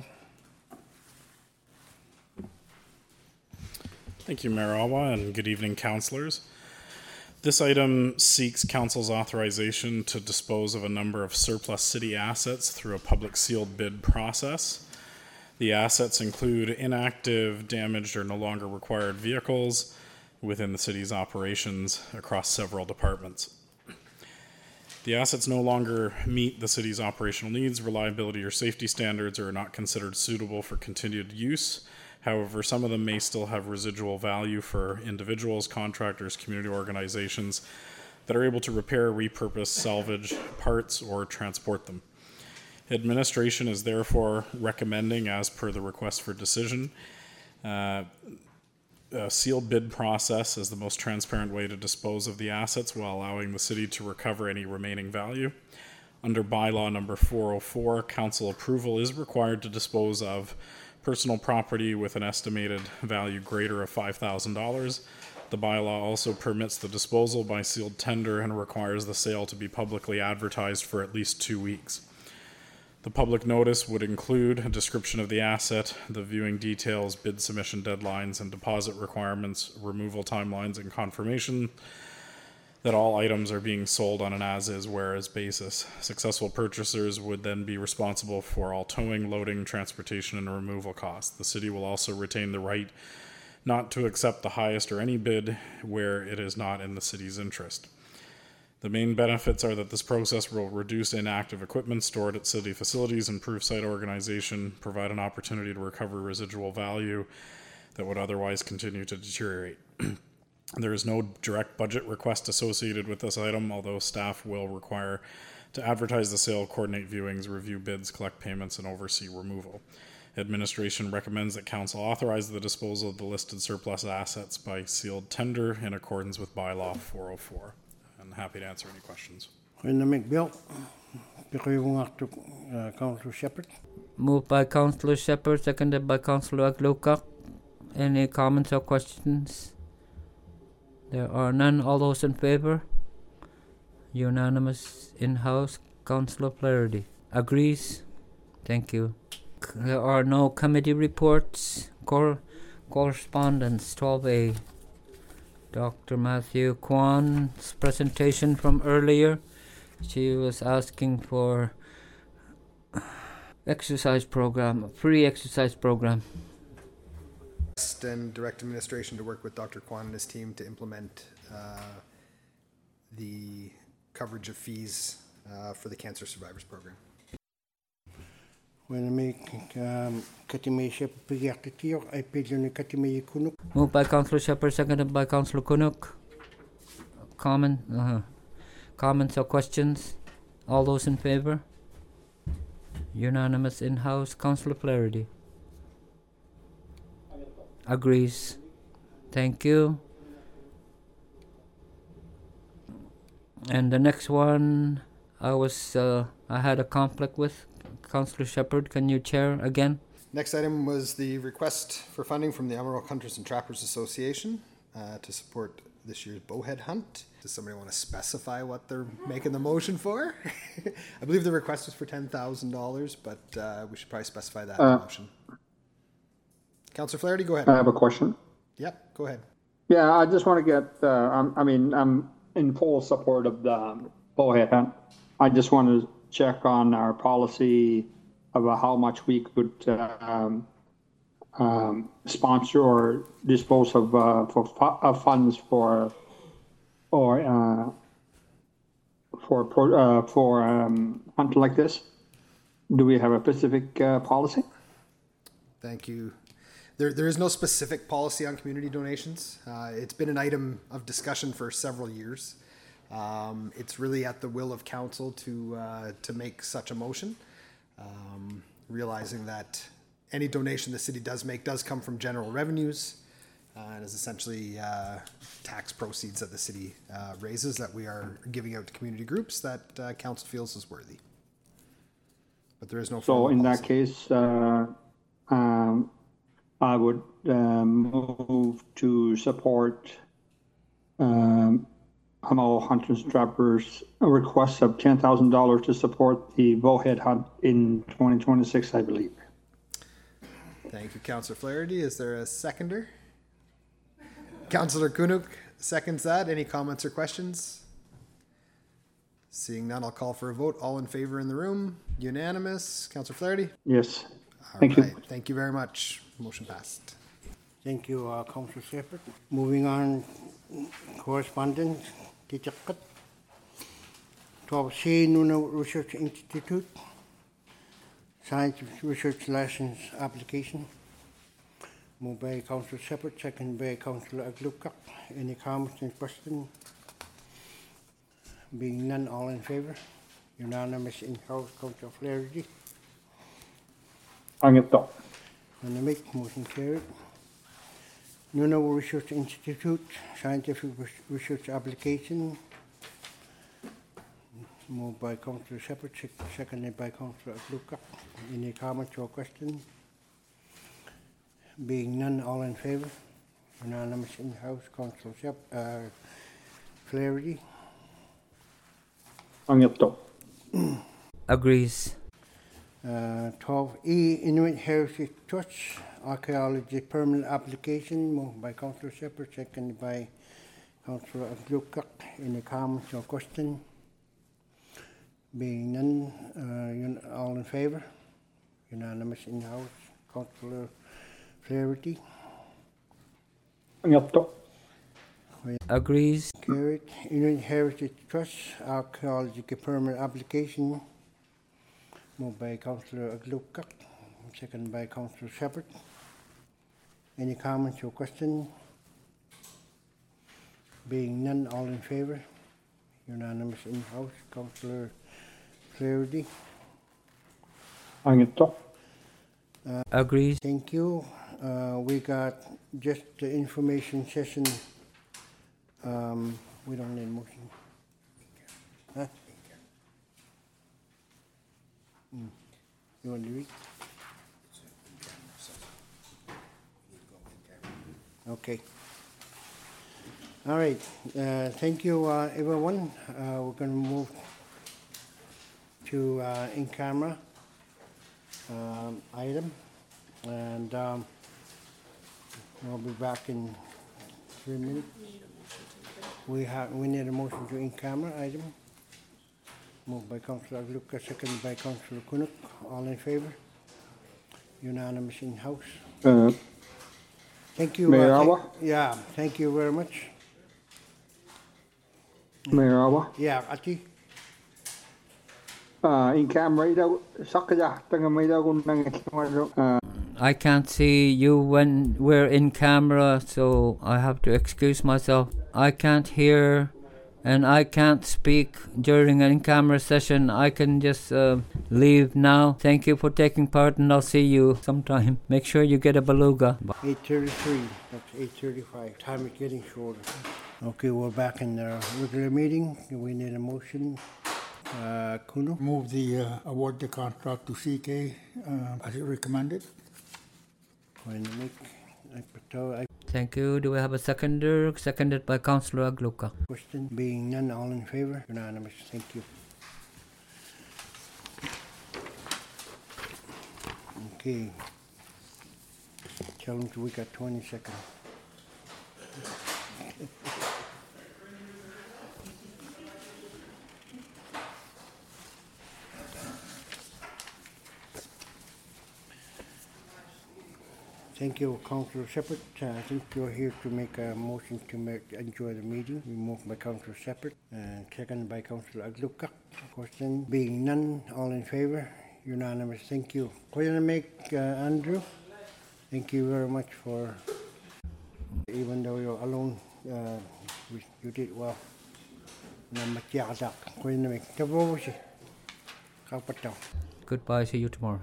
Thank you, Mayor Awa, and good evening, councillors. This item seeks council's authorization to dispose of a number of surplus city assets through a public sealed bid process. The assets include inactive, damaged, or no longer required vehicles within the city's operations across several departments. The assets no longer meet the city's operational needs, reliability, or safety standards, or are not considered suitable for continued use. However, some of them may still have residual value for individuals, contractors, community organizations that are able to repair, repurpose, salvage parts, or transport them. Administration is therefore recommending, as per the request for decision, uh, a sealed bid process as the most transparent way to dispose of the assets while allowing the city to recover any remaining value. Under bylaw number four oh four, council approval is required to dispose of personal property with an estimated value greater of five thousand dollars. The bylaw also permits the disposal by sealed tender and requires the sale to be publicly advertised for at least two weeks. The public notice would include a description of the asset, the viewing details, bid submission deadlines, and deposit requirements, removal timelines, and confirmation that all items are being sold on an as-is, whereas basis. Successful purchasers would then be responsible for all towing, loading, transportation, and removal costs. The city will also retain the right not to accept the highest or any bid where it is not in the city's interest. The main benefits are that this process will reduce inactive equipment stored at city facilities, improve site organization, provide an opportunity to recover residual value that would otherwise continue to deteriorate. There is no direct budget request associated with this item, although staff will require to advertise the sale, coordinate viewings, review bids, collect payments, and oversee removal. Administration recommends that council authorize the disposal of the listed surplus assets by sealed tender in accordance with bylaw four oh four. I'm happy to answer any questions. When the make bill, to Councillor Shepherd. Moved by Councillor Shepherd, seconded by Councillor Aglukak. Any comments or questions? There are none. All those in favor? Unanimous. In-house. Councillor Flaherty agrees. Thank you. There are no committee reports. Cor- correspondence twelve A. Doctor Matthew Kwan's presentation from earlier. She was asking for exercise program, free exercise program. And direct administration to work with Doctor Kwan and his team to implement uh, the coverage of fees uh, for the Cancer Survivors Program. When I make Katime Shepherd Pediatric, I paid you Katime Kunuk. Moved by Councillor Shepherd, seconded by Councillor Kunuk. Comment, uh, comments or questions? All those in favor? Unanimous. In-house. Councillor Flaherty agrees. Thank you. And the next one, I was uh, I had a conflict with. Councillor Shepherd, can you chair again? Next item was the request for funding from the Emerald Hunters and Trappers Association uh, to support this year's bowhead hunt. Does somebody want to specify what they're making the motion for? I believe the request was for ten thousand dollars, but uh, we should probably specify that in Uh, the motion. Councillor Flaherty, go ahead. I have a question. Yep, go ahead. Yeah, I just want to get, uh, I'm, I mean, I'm in full support of the bowhead hunt. I just want to check on our policy about how much we could um, um, sponsor or dispose of uh, for fu- of funds for or uh, for pro- uh, for um, hunt like this. Do we have a specific uh, policy? Thank you. There, there is no specific policy on community donations. Uh, it's been an item of discussion for several years. Um, it's really at the will of council to uh, to make such a motion, um, realizing that any donation the city does make does come from general revenues uh, and is essentially uh, tax proceeds that the city uh, raises that we are giving out to community groups that uh, council feels is worthy. But there is no. So in policy. that case, uh, um, I would uh, move to support um, Emerald Hunters and Trappers a request of ten thousand dollars to support the bowhead hunt in twenty twenty-six, I believe. Thank you, Councillor Flaherty. Is there a seconder? Councillor Kunuk seconds that. Any comments or questions? Seeing none, I'll call for a vote. All in favor in the room? Unanimous. Councillor Flaherty? Yes. All Thank right. you. Thank you very much. Motion passed. Thank you, uh, Councillor Shepherd. Moving on, correspondence. Tichakat. twelve C, Nuna Research Institute. Scientific Research License Application. Moved by Councillor Shepherd, second by Councillor Aglukak. Any comments and questions? Being none, all in favor? Unanimous in-house, Councillor Flaherty. Angito. On the make, motion carried. Nunavut Research Institute, Scientific Research Application. Moved by Councillor Shepherd, seconded by Councillor Aglukak. Any comments or questions? Being none, all in favor? Unanimous in-house, Councillor Shepherd, uh, Flaherty. Angito. Agrees. Uh, twelve E, Inuit Heritage Trust, Archaeology Permanent Application, moved by Councillor Shepherd, seconded by Councillor Aglukak. Any comments or questions? Being none, uh, all in favor? Unanimous in-house, Councillor Flaherty. Angito. Agrees. Carried. Inuit Heritage Trust, Archaeology Permanent Application, moved by Councillor Aglukak, seconded by Councillor Shepherd. Any comments or questions? Being none, all in favor? Unanimous in House. Councillor Flaherty. Angito. Uh, Agrees. Thank you. Uh, we got just the information session. Um, we don't need motion. Huh? Mm. You want to read? Okay. All right. Uh, thank you, uh, everyone. Uh, we're going to move to uh, in camera um, item, and um, we'll be back in three minutes. We have we need a motion to in camera item. Moved by Councillor Agluka, seconded by Councillor Kunuk. All in favor? Unanimous in House. Uh, Thank you. Mayor uh, thank- Awa? Yeah, thank you very much. Mayor Awa. Yeah, Ati. Uh, in camera daw sakya tanga may daw kung nang uh, I can't see you when we're in camera, so I have to excuse myself. I can't hear and I can't speak during an in-camera session. I can just uh, leave now. Thank you for taking part, and I'll see you sometime. Make sure you get a beluga. eight thirty-three, that's eight thirty-five. Time is getting shorter. Okay, we're back in the regular meeting. We need a motion. Uh, Kuno? Move the uh, award the contract to C K uh, as recommended. Going to make, I propose- I Thank you. Do we have a seconder? Seconded by Councillor Agluka. Question being none, all in favor? Unanimous. Thank you. Okay. Tell them we got twenty seconds. Thank you, Councillor Shepherd. Uh, I think you're here to make a motion to make, enjoy the meeting. We moved by Councillor Shepherd, and seconded by Councillor Agluka. Question being none, all in favor? Unanimous. Thank you. Going to make uh, Andrew. Thank you very much for, even though you're alone, uh, you did well. Going to make. Goodbye. See you tomorrow.